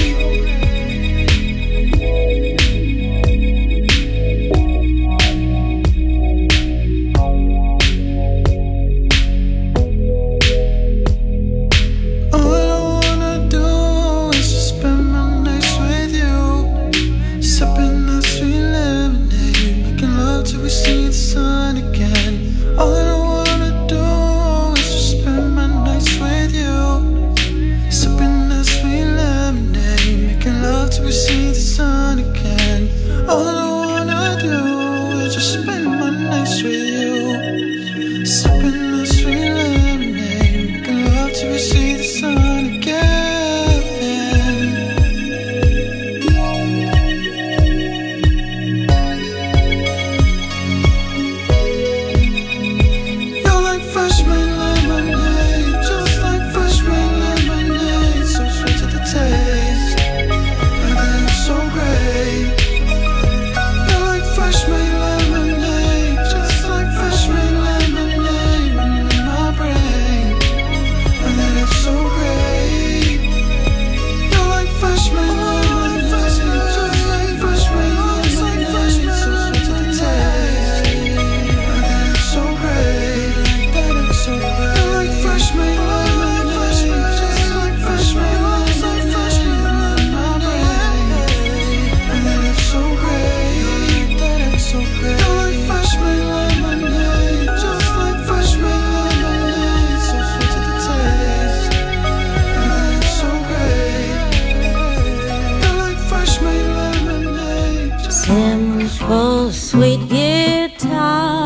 Simple, sweet guitar,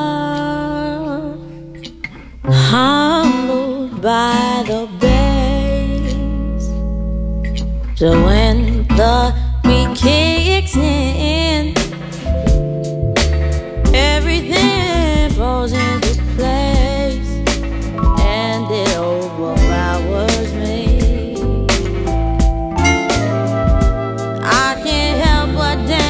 humbled by the bass. So when the beat kicks in, everything falls into place, and it overpowers me. I can't help but dance.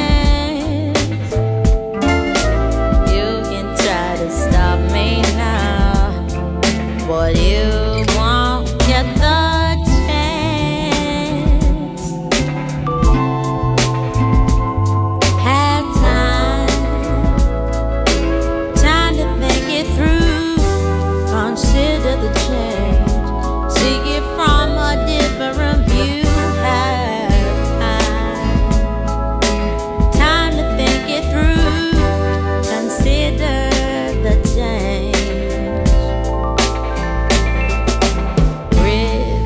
But you won't get the chance. Had time, time to think it through. Consider the change, see it from a different view. Had time, time to think it through. Consider the change.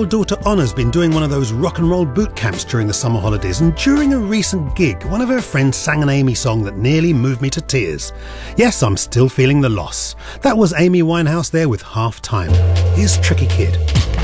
daughter Honna's been doing one of those rock and roll boot camps during the summer holidays, and during a recent gig, one of her friends sang an Amy song that nearly moved me to tears. Yes, I'm still feeling the loss. That was Amy Winehouse there with Half Time. Here's Tricky Kid.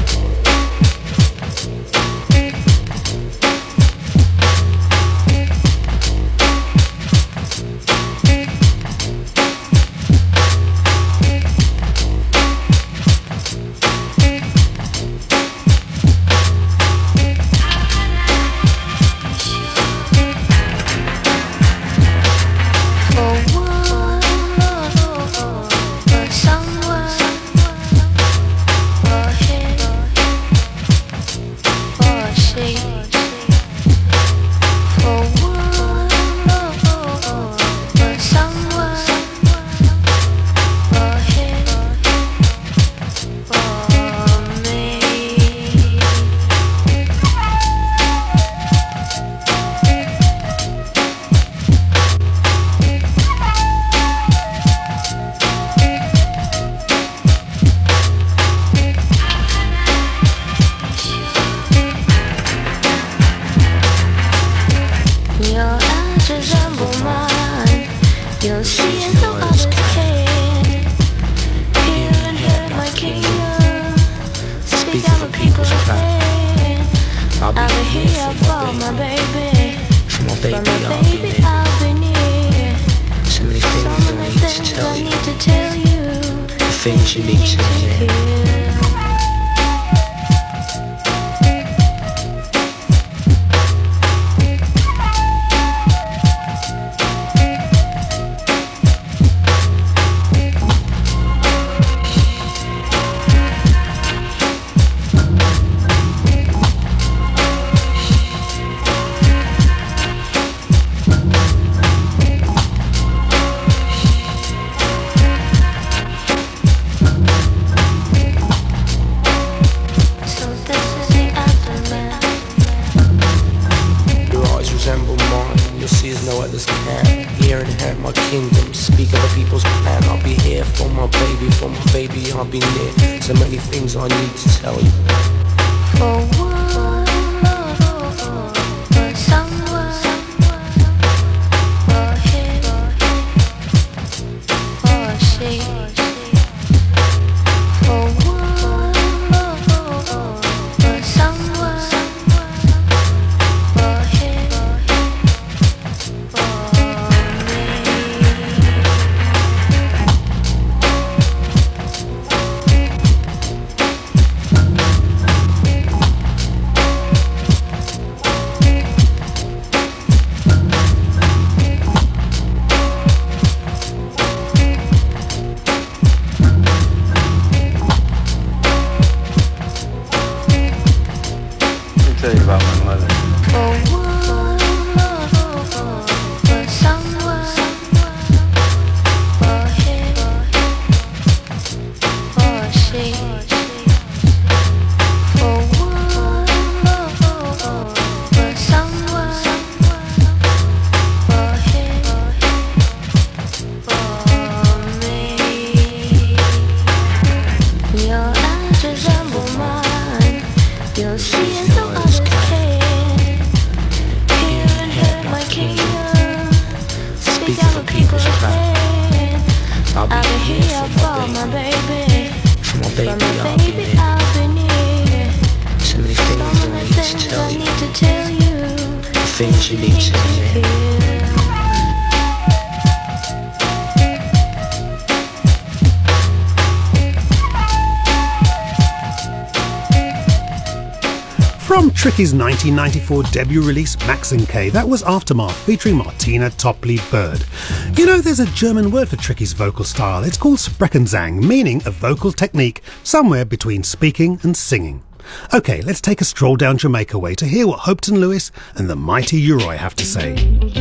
From Tricky's nineteen ninety-four debut release Max and K, that was Aftermath featuring Martina Topley-Bird. You know, there's a German word for Tricky's vocal style. It's called Sprechensang, meaning a vocal technique somewhere between speaking and singing. OK, let's take a stroll down Jamaica way to hear what Hopeton Lewis and the mighty Uroi have to say.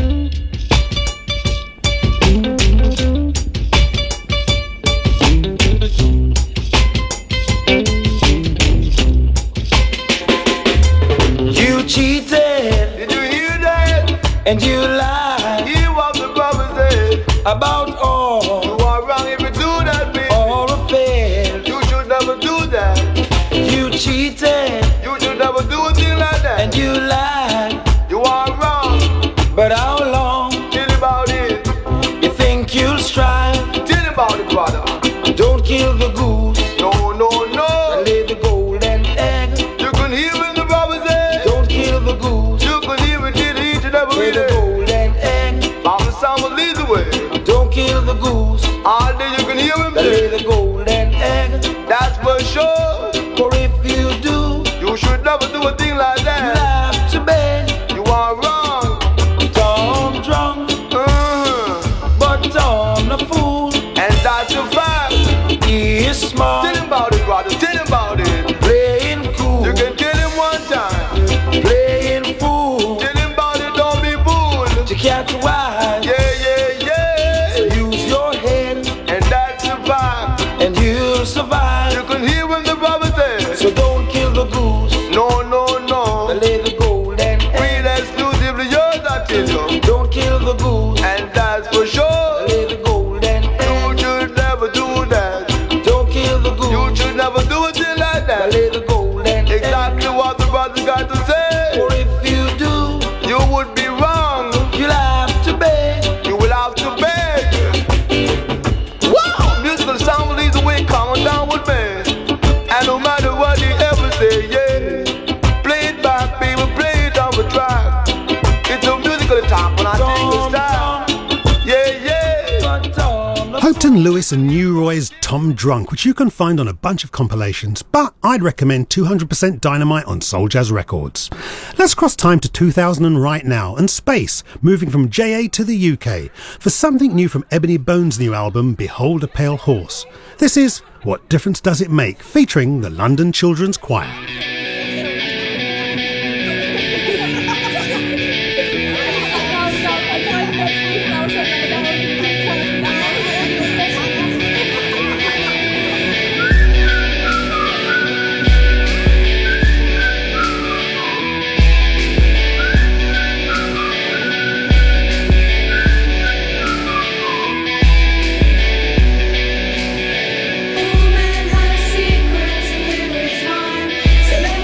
You cheated, did you hear that? And you lied, hear what the Bible said about all. You are wrong if you do that, baby. Or a fail, you should never do that. You cheated. You should never do a thing like that. And you lied. You are wrong. But how long? Tell about it. You think you'll strive? Tell about it, brother. Don't kill the goose. No, no, no. And lay the golden egg. You can hear when the brother says. Don't kill the goose. You can hear it till each and every day. Lay the golden egg. Mama Sam will lead the way. Don't kill the goose. All day you can hear him say. Lay the golden egg. That's for sure. For if you do, you should never do a thing like that. You have to beg. You are wrong. Tom drunk. Uh-huh. But Tom the fool. And that's a fact. He is smart. Tell him about it, brother. Tell him about it. Playing cool. You can kill him one time. Playing fool. Tell him about it. Don't be fooled. To catch wise. Yeah, yeah, yeah. So use your head. And that's a fact. And you'll survive. You can hear when the brother says. So don't kill the goose. No, no, no. Lay the golden egg. Real exclusively yours, I tell you. Don't kill the goose. And that's for sure. Lay the golden egg. You should never do that. Don't kill the goose. You should never do a thing like that. Lay the golden egg. Exactly what the brother got to say. For if you do, you would be wrong. You'll have to beg. You will have to beg. Wow! Musical sound leads the way. Come on down with me. And no matter what they ever say, yeah. Play it back, baby, play it on the track. It's a musical top when I take the style. Yeah, yeah. Hopton Lewis and New Roy's Tom Drunk, which you can find on a bunch of compilations, but I'd recommend two hundred percent Dynamite on Soul Jazz Records. Let's cross time to two thousand right now, and space, moving from J A to the U K, for something new from Ebony Bone's new album, Behold a Pale Horse. This is What Difference Does It Make, featuring the London Children's Choir. Secrets, and it was mine. So let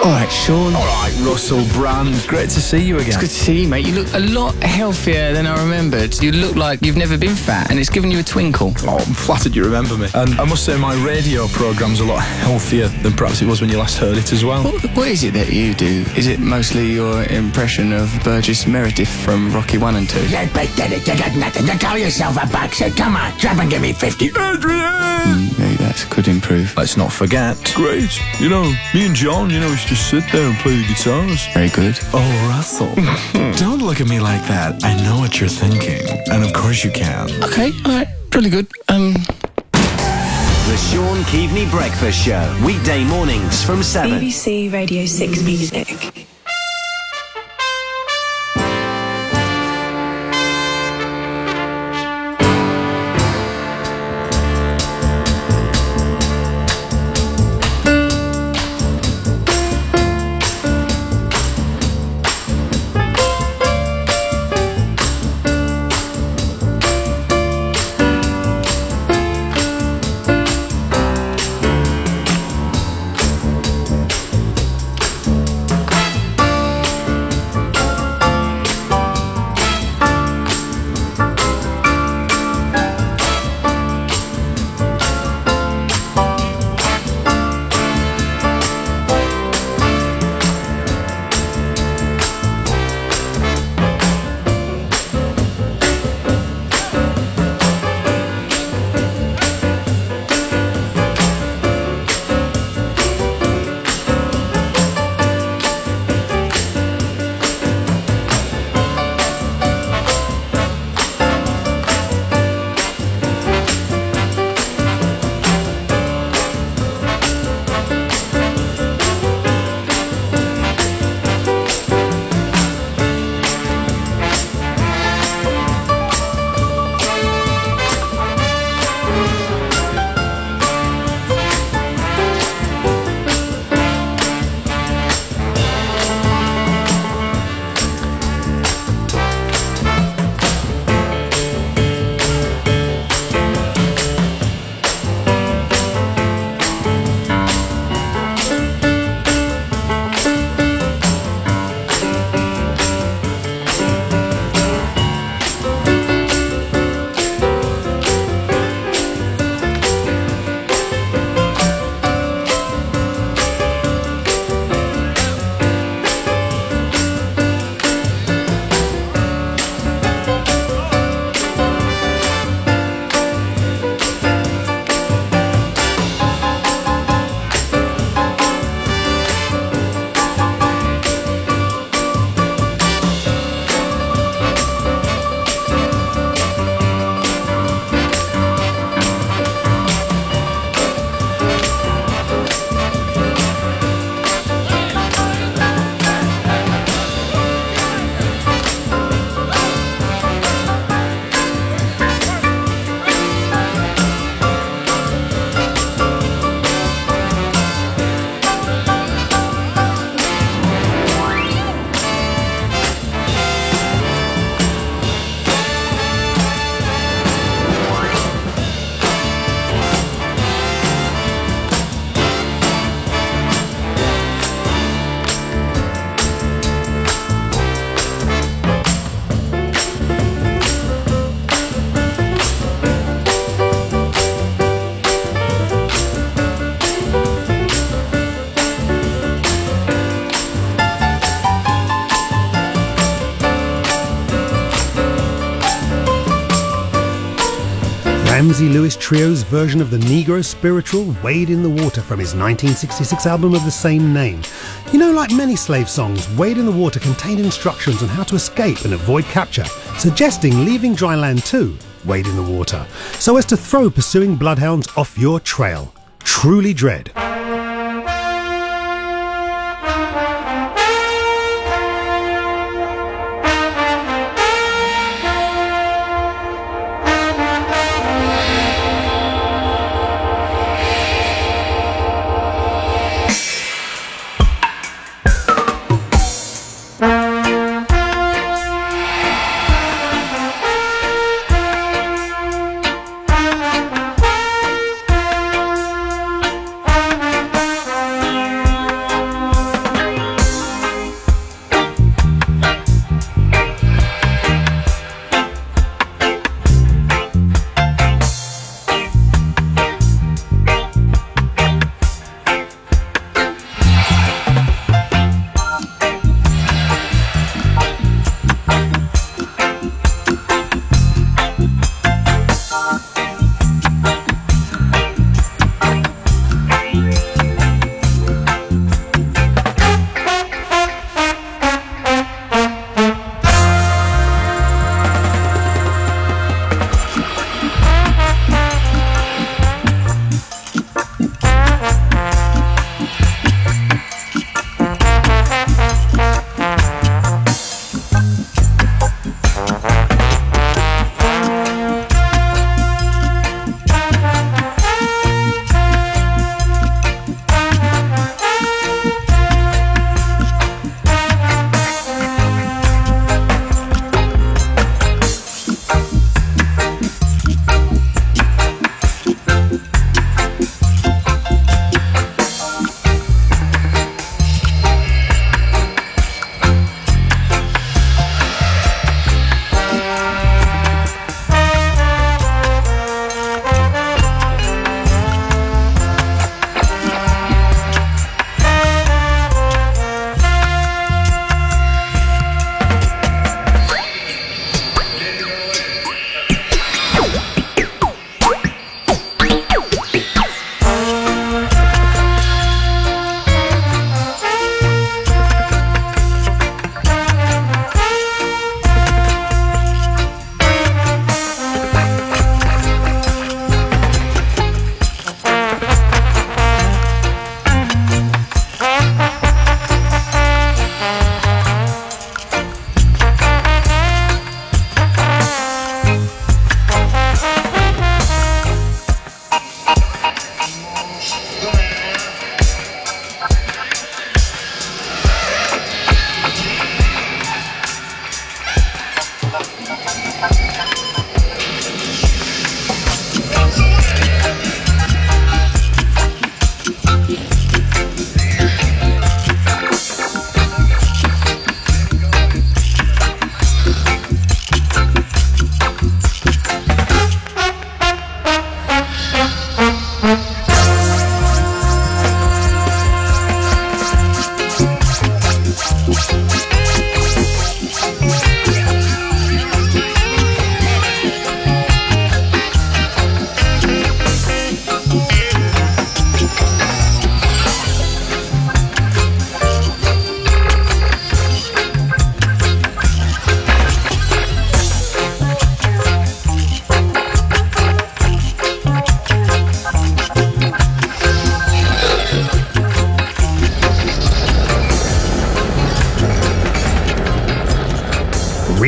All right, Sean. All right, Russell Brand. Great to see you again. It's good to see you, mate. You look a lot healthier than I remembered. You look like you've never been fat, and it's given you a twinkle. Oh, I'm flattered you remember me. And I must say my radio programme's a lot healthier than perhaps it was when you last heard it as well. What, what is it that you do? Is it mostly your impression of Burgess Meredith from Rocky One and Two? You big daddy, you got nothing to call yourself a boxer. Come on, drop and give me fifty. Adrian! Mm, maybe that could improve. Let's not forget. Great. You know, me and John, you know, used to sit there and play the guitars. Very good. Oh, Russell. Don't look at me like that. I know what you're thinking. And of course you can. Okay, all right. Really good. Um... The Sean Keaveney Breakfast Show. Weekday mornings from seven. B B C Radio six Music. Ramsey Lewis Trio's version of the Negro spiritual Wade in the Water from his nineteen sixty-six album of the same name. You know, like many slave songs, Wade in the Water contained instructions on how to escape and avoid capture, suggesting leaving dry land too, wade in the water, so as to throw pursuing bloodhounds off your trail. Truly dread.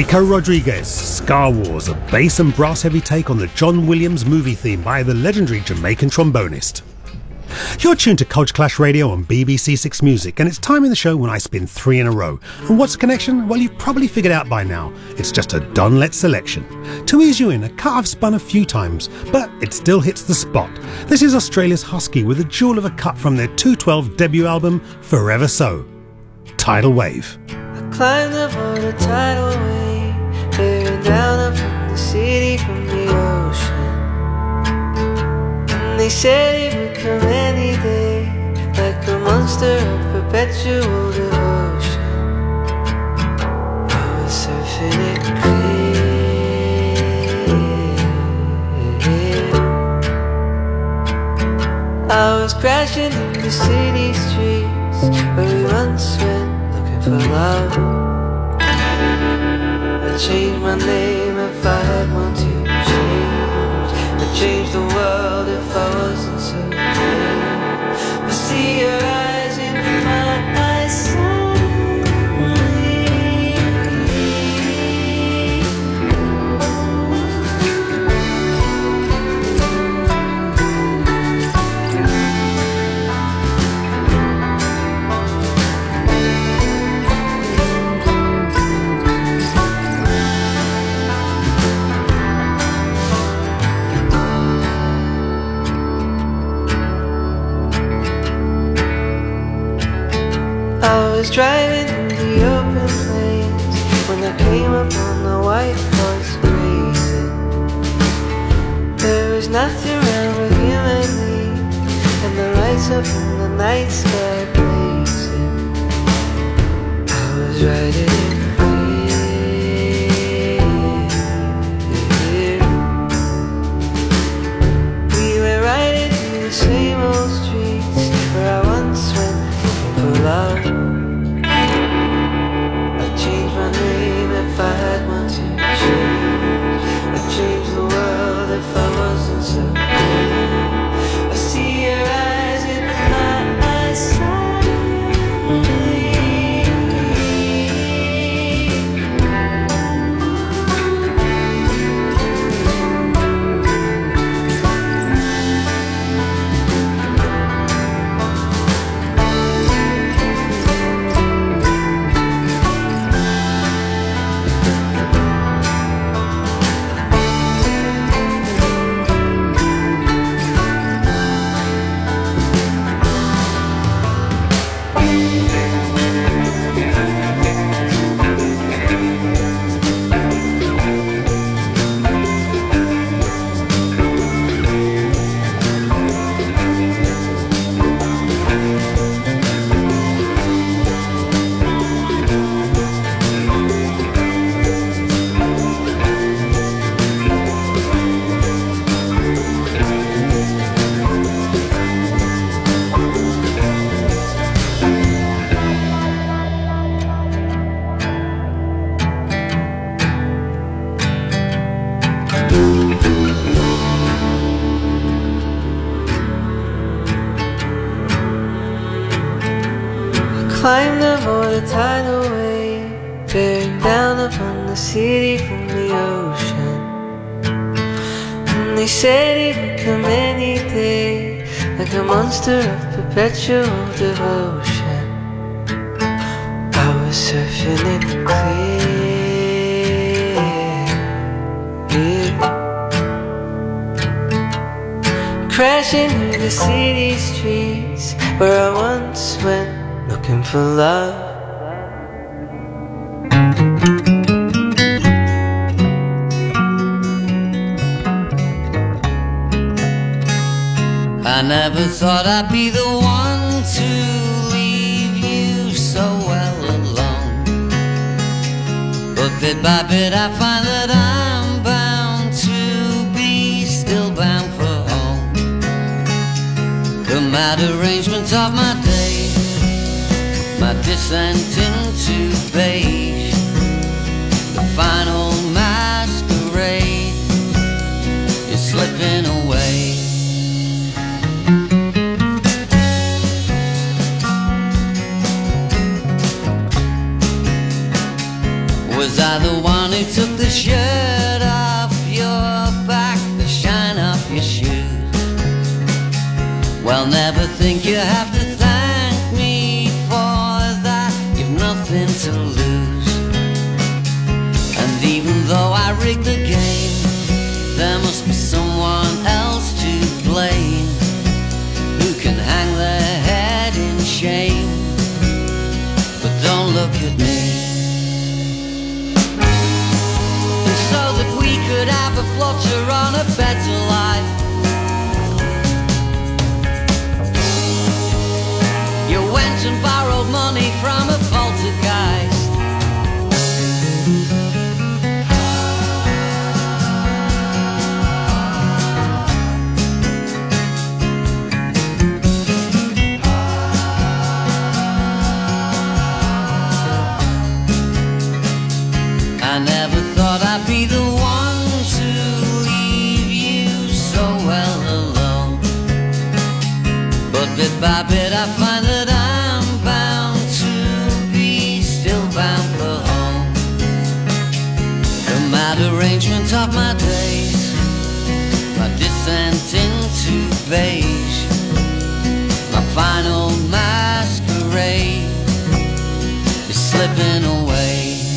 Nico Rodriguez, Scar Wars, a bass and brass heavy take on the John Williams movie theme by the legendary Jamaican trombonist. You're tuned to Culture Clash Radio on B B C Six Music, and it's time in the show when I spin three in a row. And what's the connection? Well, you've probably figured out by now. It's just a Don Letts selection. To ease you in, a cut I've spun a few times, but it still hits the spot. This is Australia's Husky with a jewel of a cut from their two twelve debut album, Forever So. Tidal Wave. I climbed up on a tidal wave, bearing down upon the city from the ocean. And they said it would come any day, like a monster of perpetual devotion. I was surfing it clear. I was crashing through the city streets where we once went looking for love. I'd change my name if I had one to change. I'd change the world if I wasn't so clear. I see your eyes in my eyes suddenly. I was driving in the open plains when I came upon the white horse grazing. There was nothing wrong with human beings, and the lights up in the night sky blazing. I was riding in clear. We were riding through the same old streets where I once went looking for love. If I had one to change, I'd change the world if I wasn't so clear. I see your eyes in my eyes climbed aboard a tidal wave, bearing down upon the city from the ocean. And they said it would come any day, like a monster of perpetual devotion. I was surfing it clear, crashing through the city streets where I once went looking for love. I never thought I'd be the one to leave you so well alone, but bit by bit I find that I'm bound to be still bound for home. The mad arrangement of my day, my descent into beige, the final masquerade is slipping away. Was I the one who the shirt off your back, the shine off your shoes. Well, never think you have to thank me for that. You've nothing to lose. And even though I rigged the game, there must be someone else to blame, who can hang their head in shame. But don't look at me. And so that we could have a flutter on a better life, you went and borrowed money from a poltergeist. I never thought I'd be the one to leave you so well alone, but bit by bit I find that I'm bound to be still bound for home. The mad arrangement of my days, my descent into beige, my final masquerade is slipping away.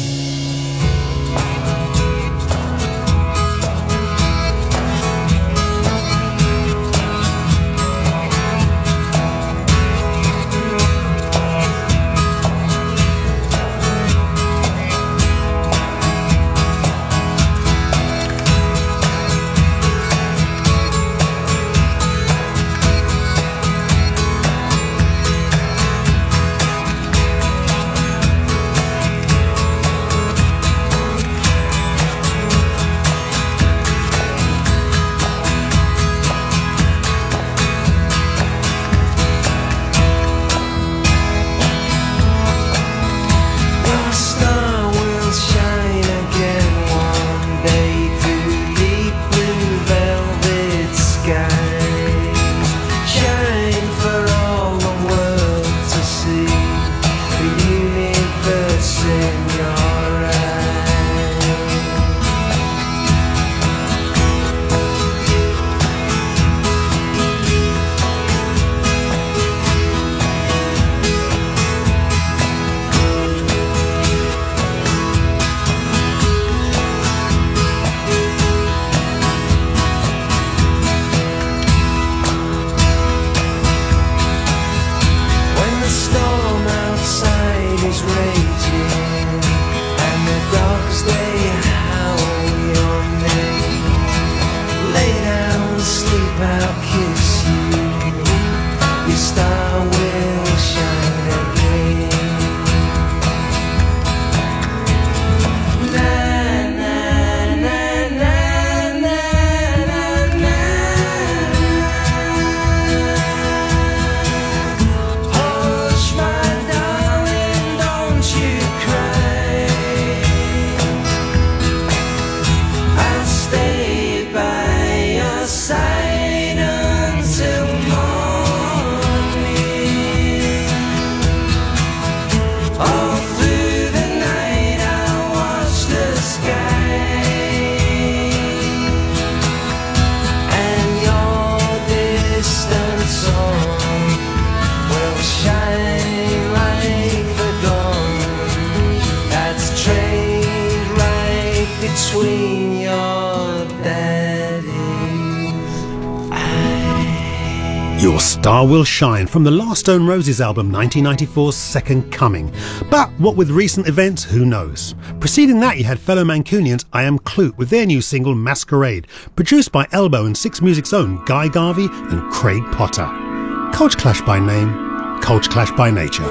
Your Star Will Shine from the Last Stone Roses album nineteen ninety-four's Second Coming. But what with recent events, who knows? Preceding that you had fellow Mancunians I Am Clute with their new single Masquerade, produced by Elbow and Six Music's own Guy Garvey and Craig Potter. Culture Clash by name, Culture Clash by nature.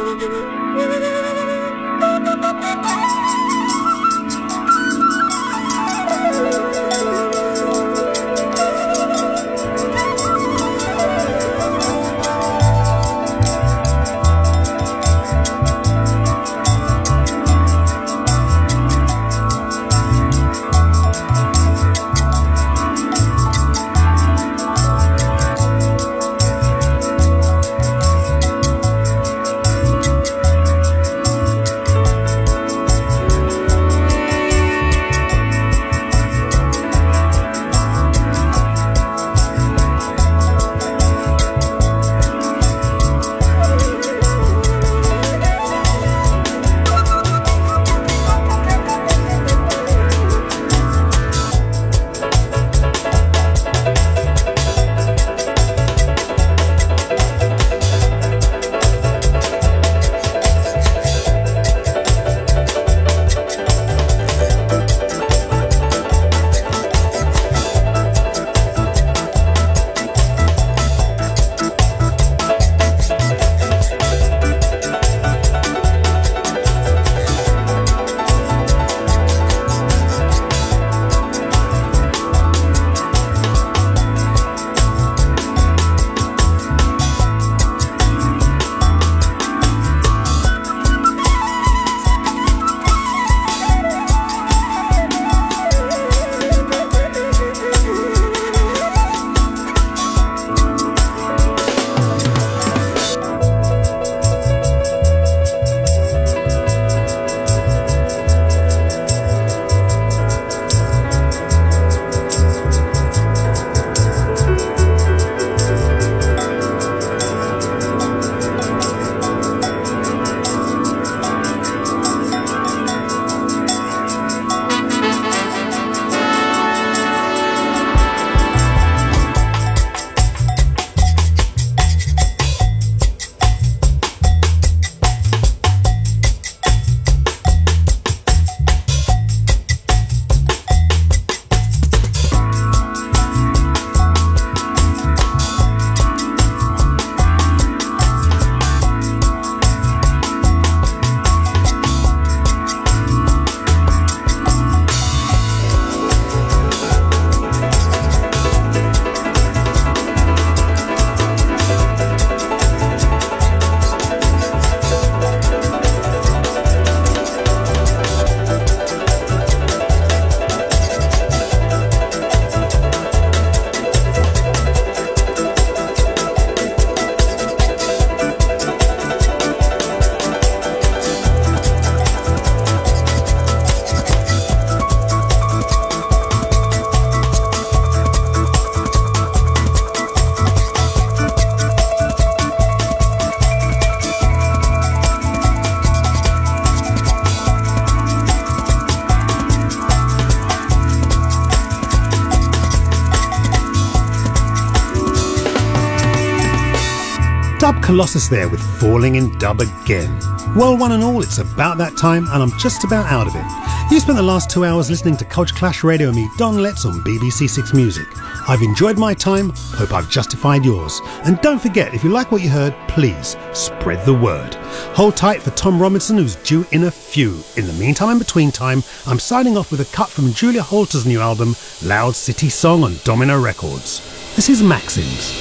Dub Colossus there with Falling in Dub again. Well, one and all, it's about that time, and I'm just about out of it. You spent the last two hours listening to Culture Clash Radio and me, Don Letts, on B B C Six Music. I've enjoyed my time, hope I've justified yours. And don't forget, if you like what you heard, please spread the word. Hold tight for Tom Robinson, who's due in a few. In the meantime and between time, I'm signing off with a cut from Julia Holter's new album, Loud City Song, on Domino Records. This is Maxims.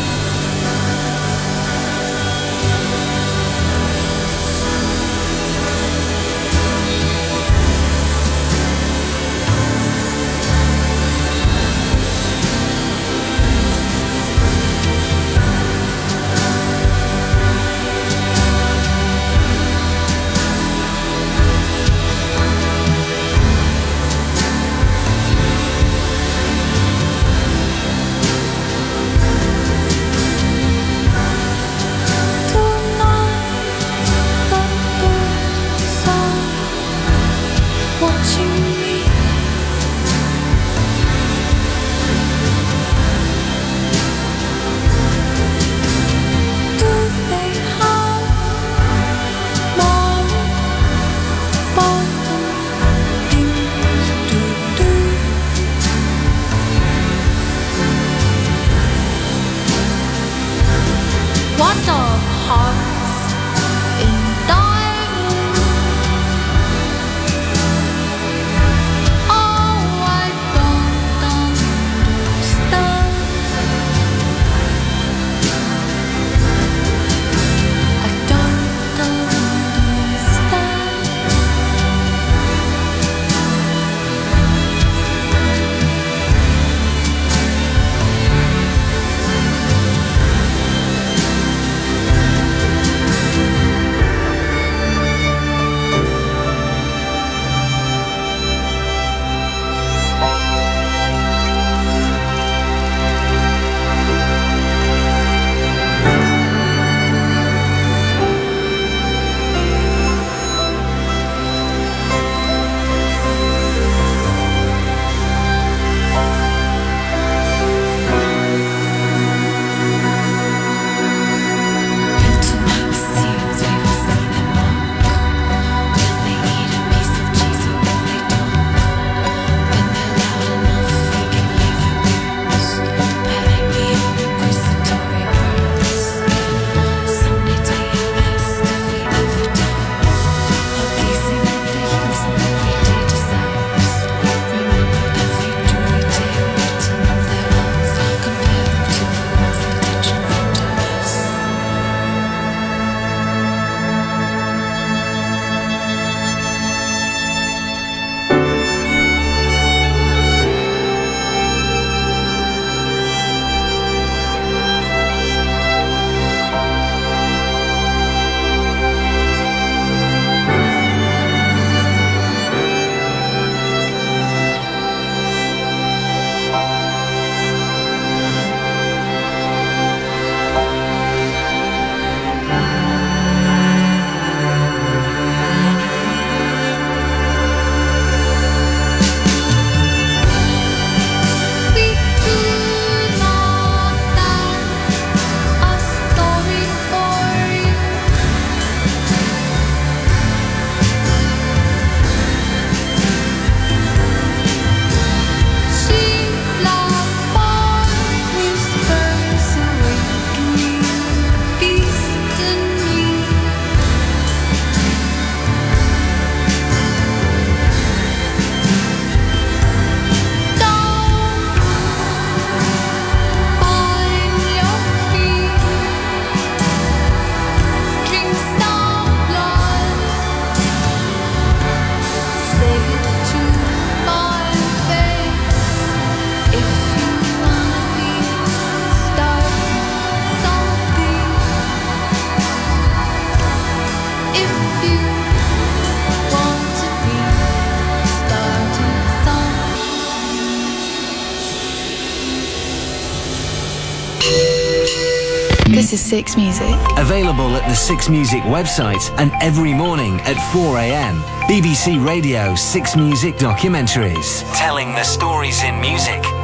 This is Six Music. Available at the Six Music website and every morning at four a.m. B B C Radio Six Music documentaries. Telling the stories in music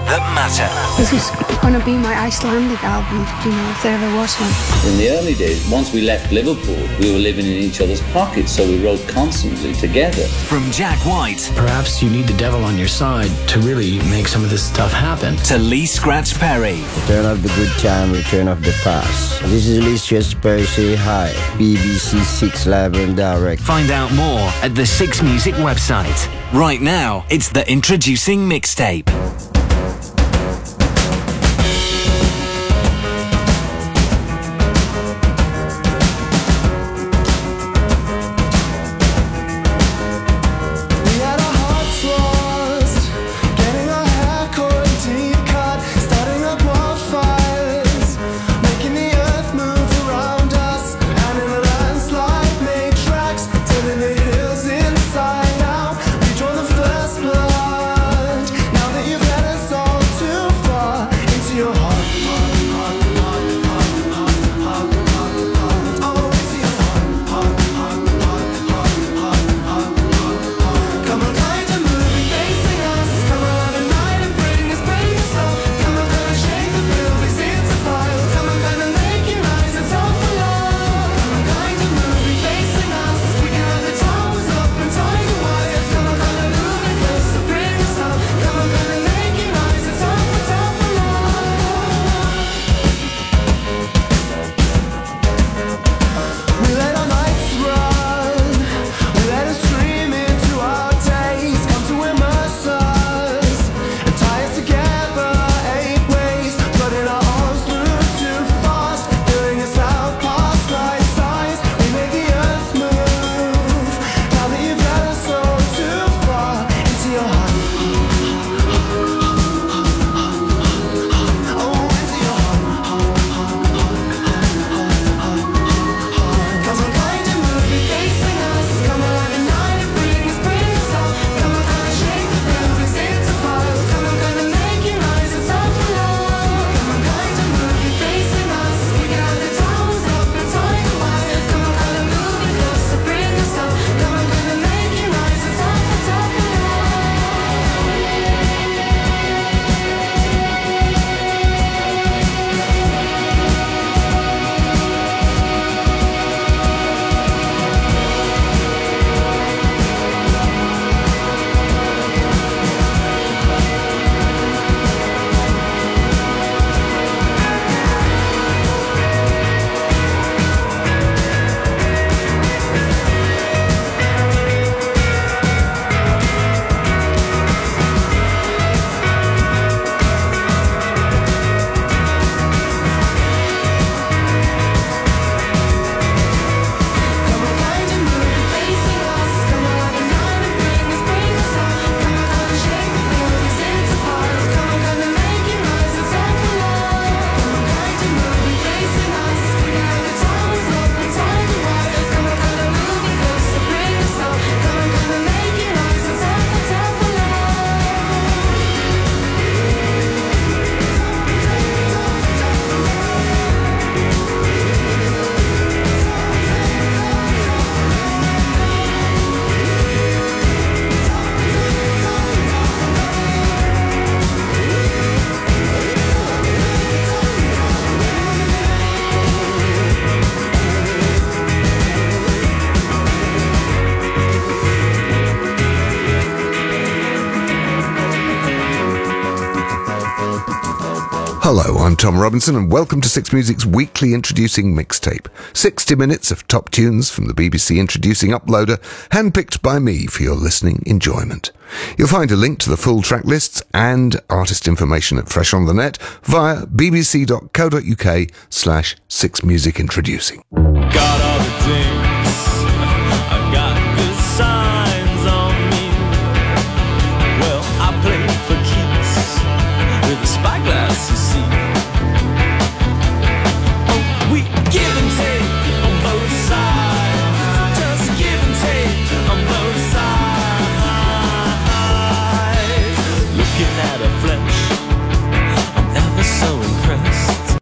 that matter. This was going to be my Icelandic album, you know, if there ever was one. In the early days, once we left Liverpool, we were living in each other's pockets, so we wrote constantly together. From Jack White. Perhaps you need the devil on your side to really make some of this stuff happen. To Lee Scratch Perry. Return of the good time, return of the past. This is Lee Scratch Perry, say hi. B B C Six Live and Direct. Find out more at the Six Music website. Right now, it's the Introducing Mixtape. Hello, I'm Tom Robinson and welcome to Six Music's weekly Introducing Mixtape. sixty minutes of top tunes from the B B C Introducing Uploader, handpicked by me for your listening enjoyment. You'll find a link to the full track lists and artist information at Fresh on the Net via bbc.co.uk slash sixmusicintroducing. Got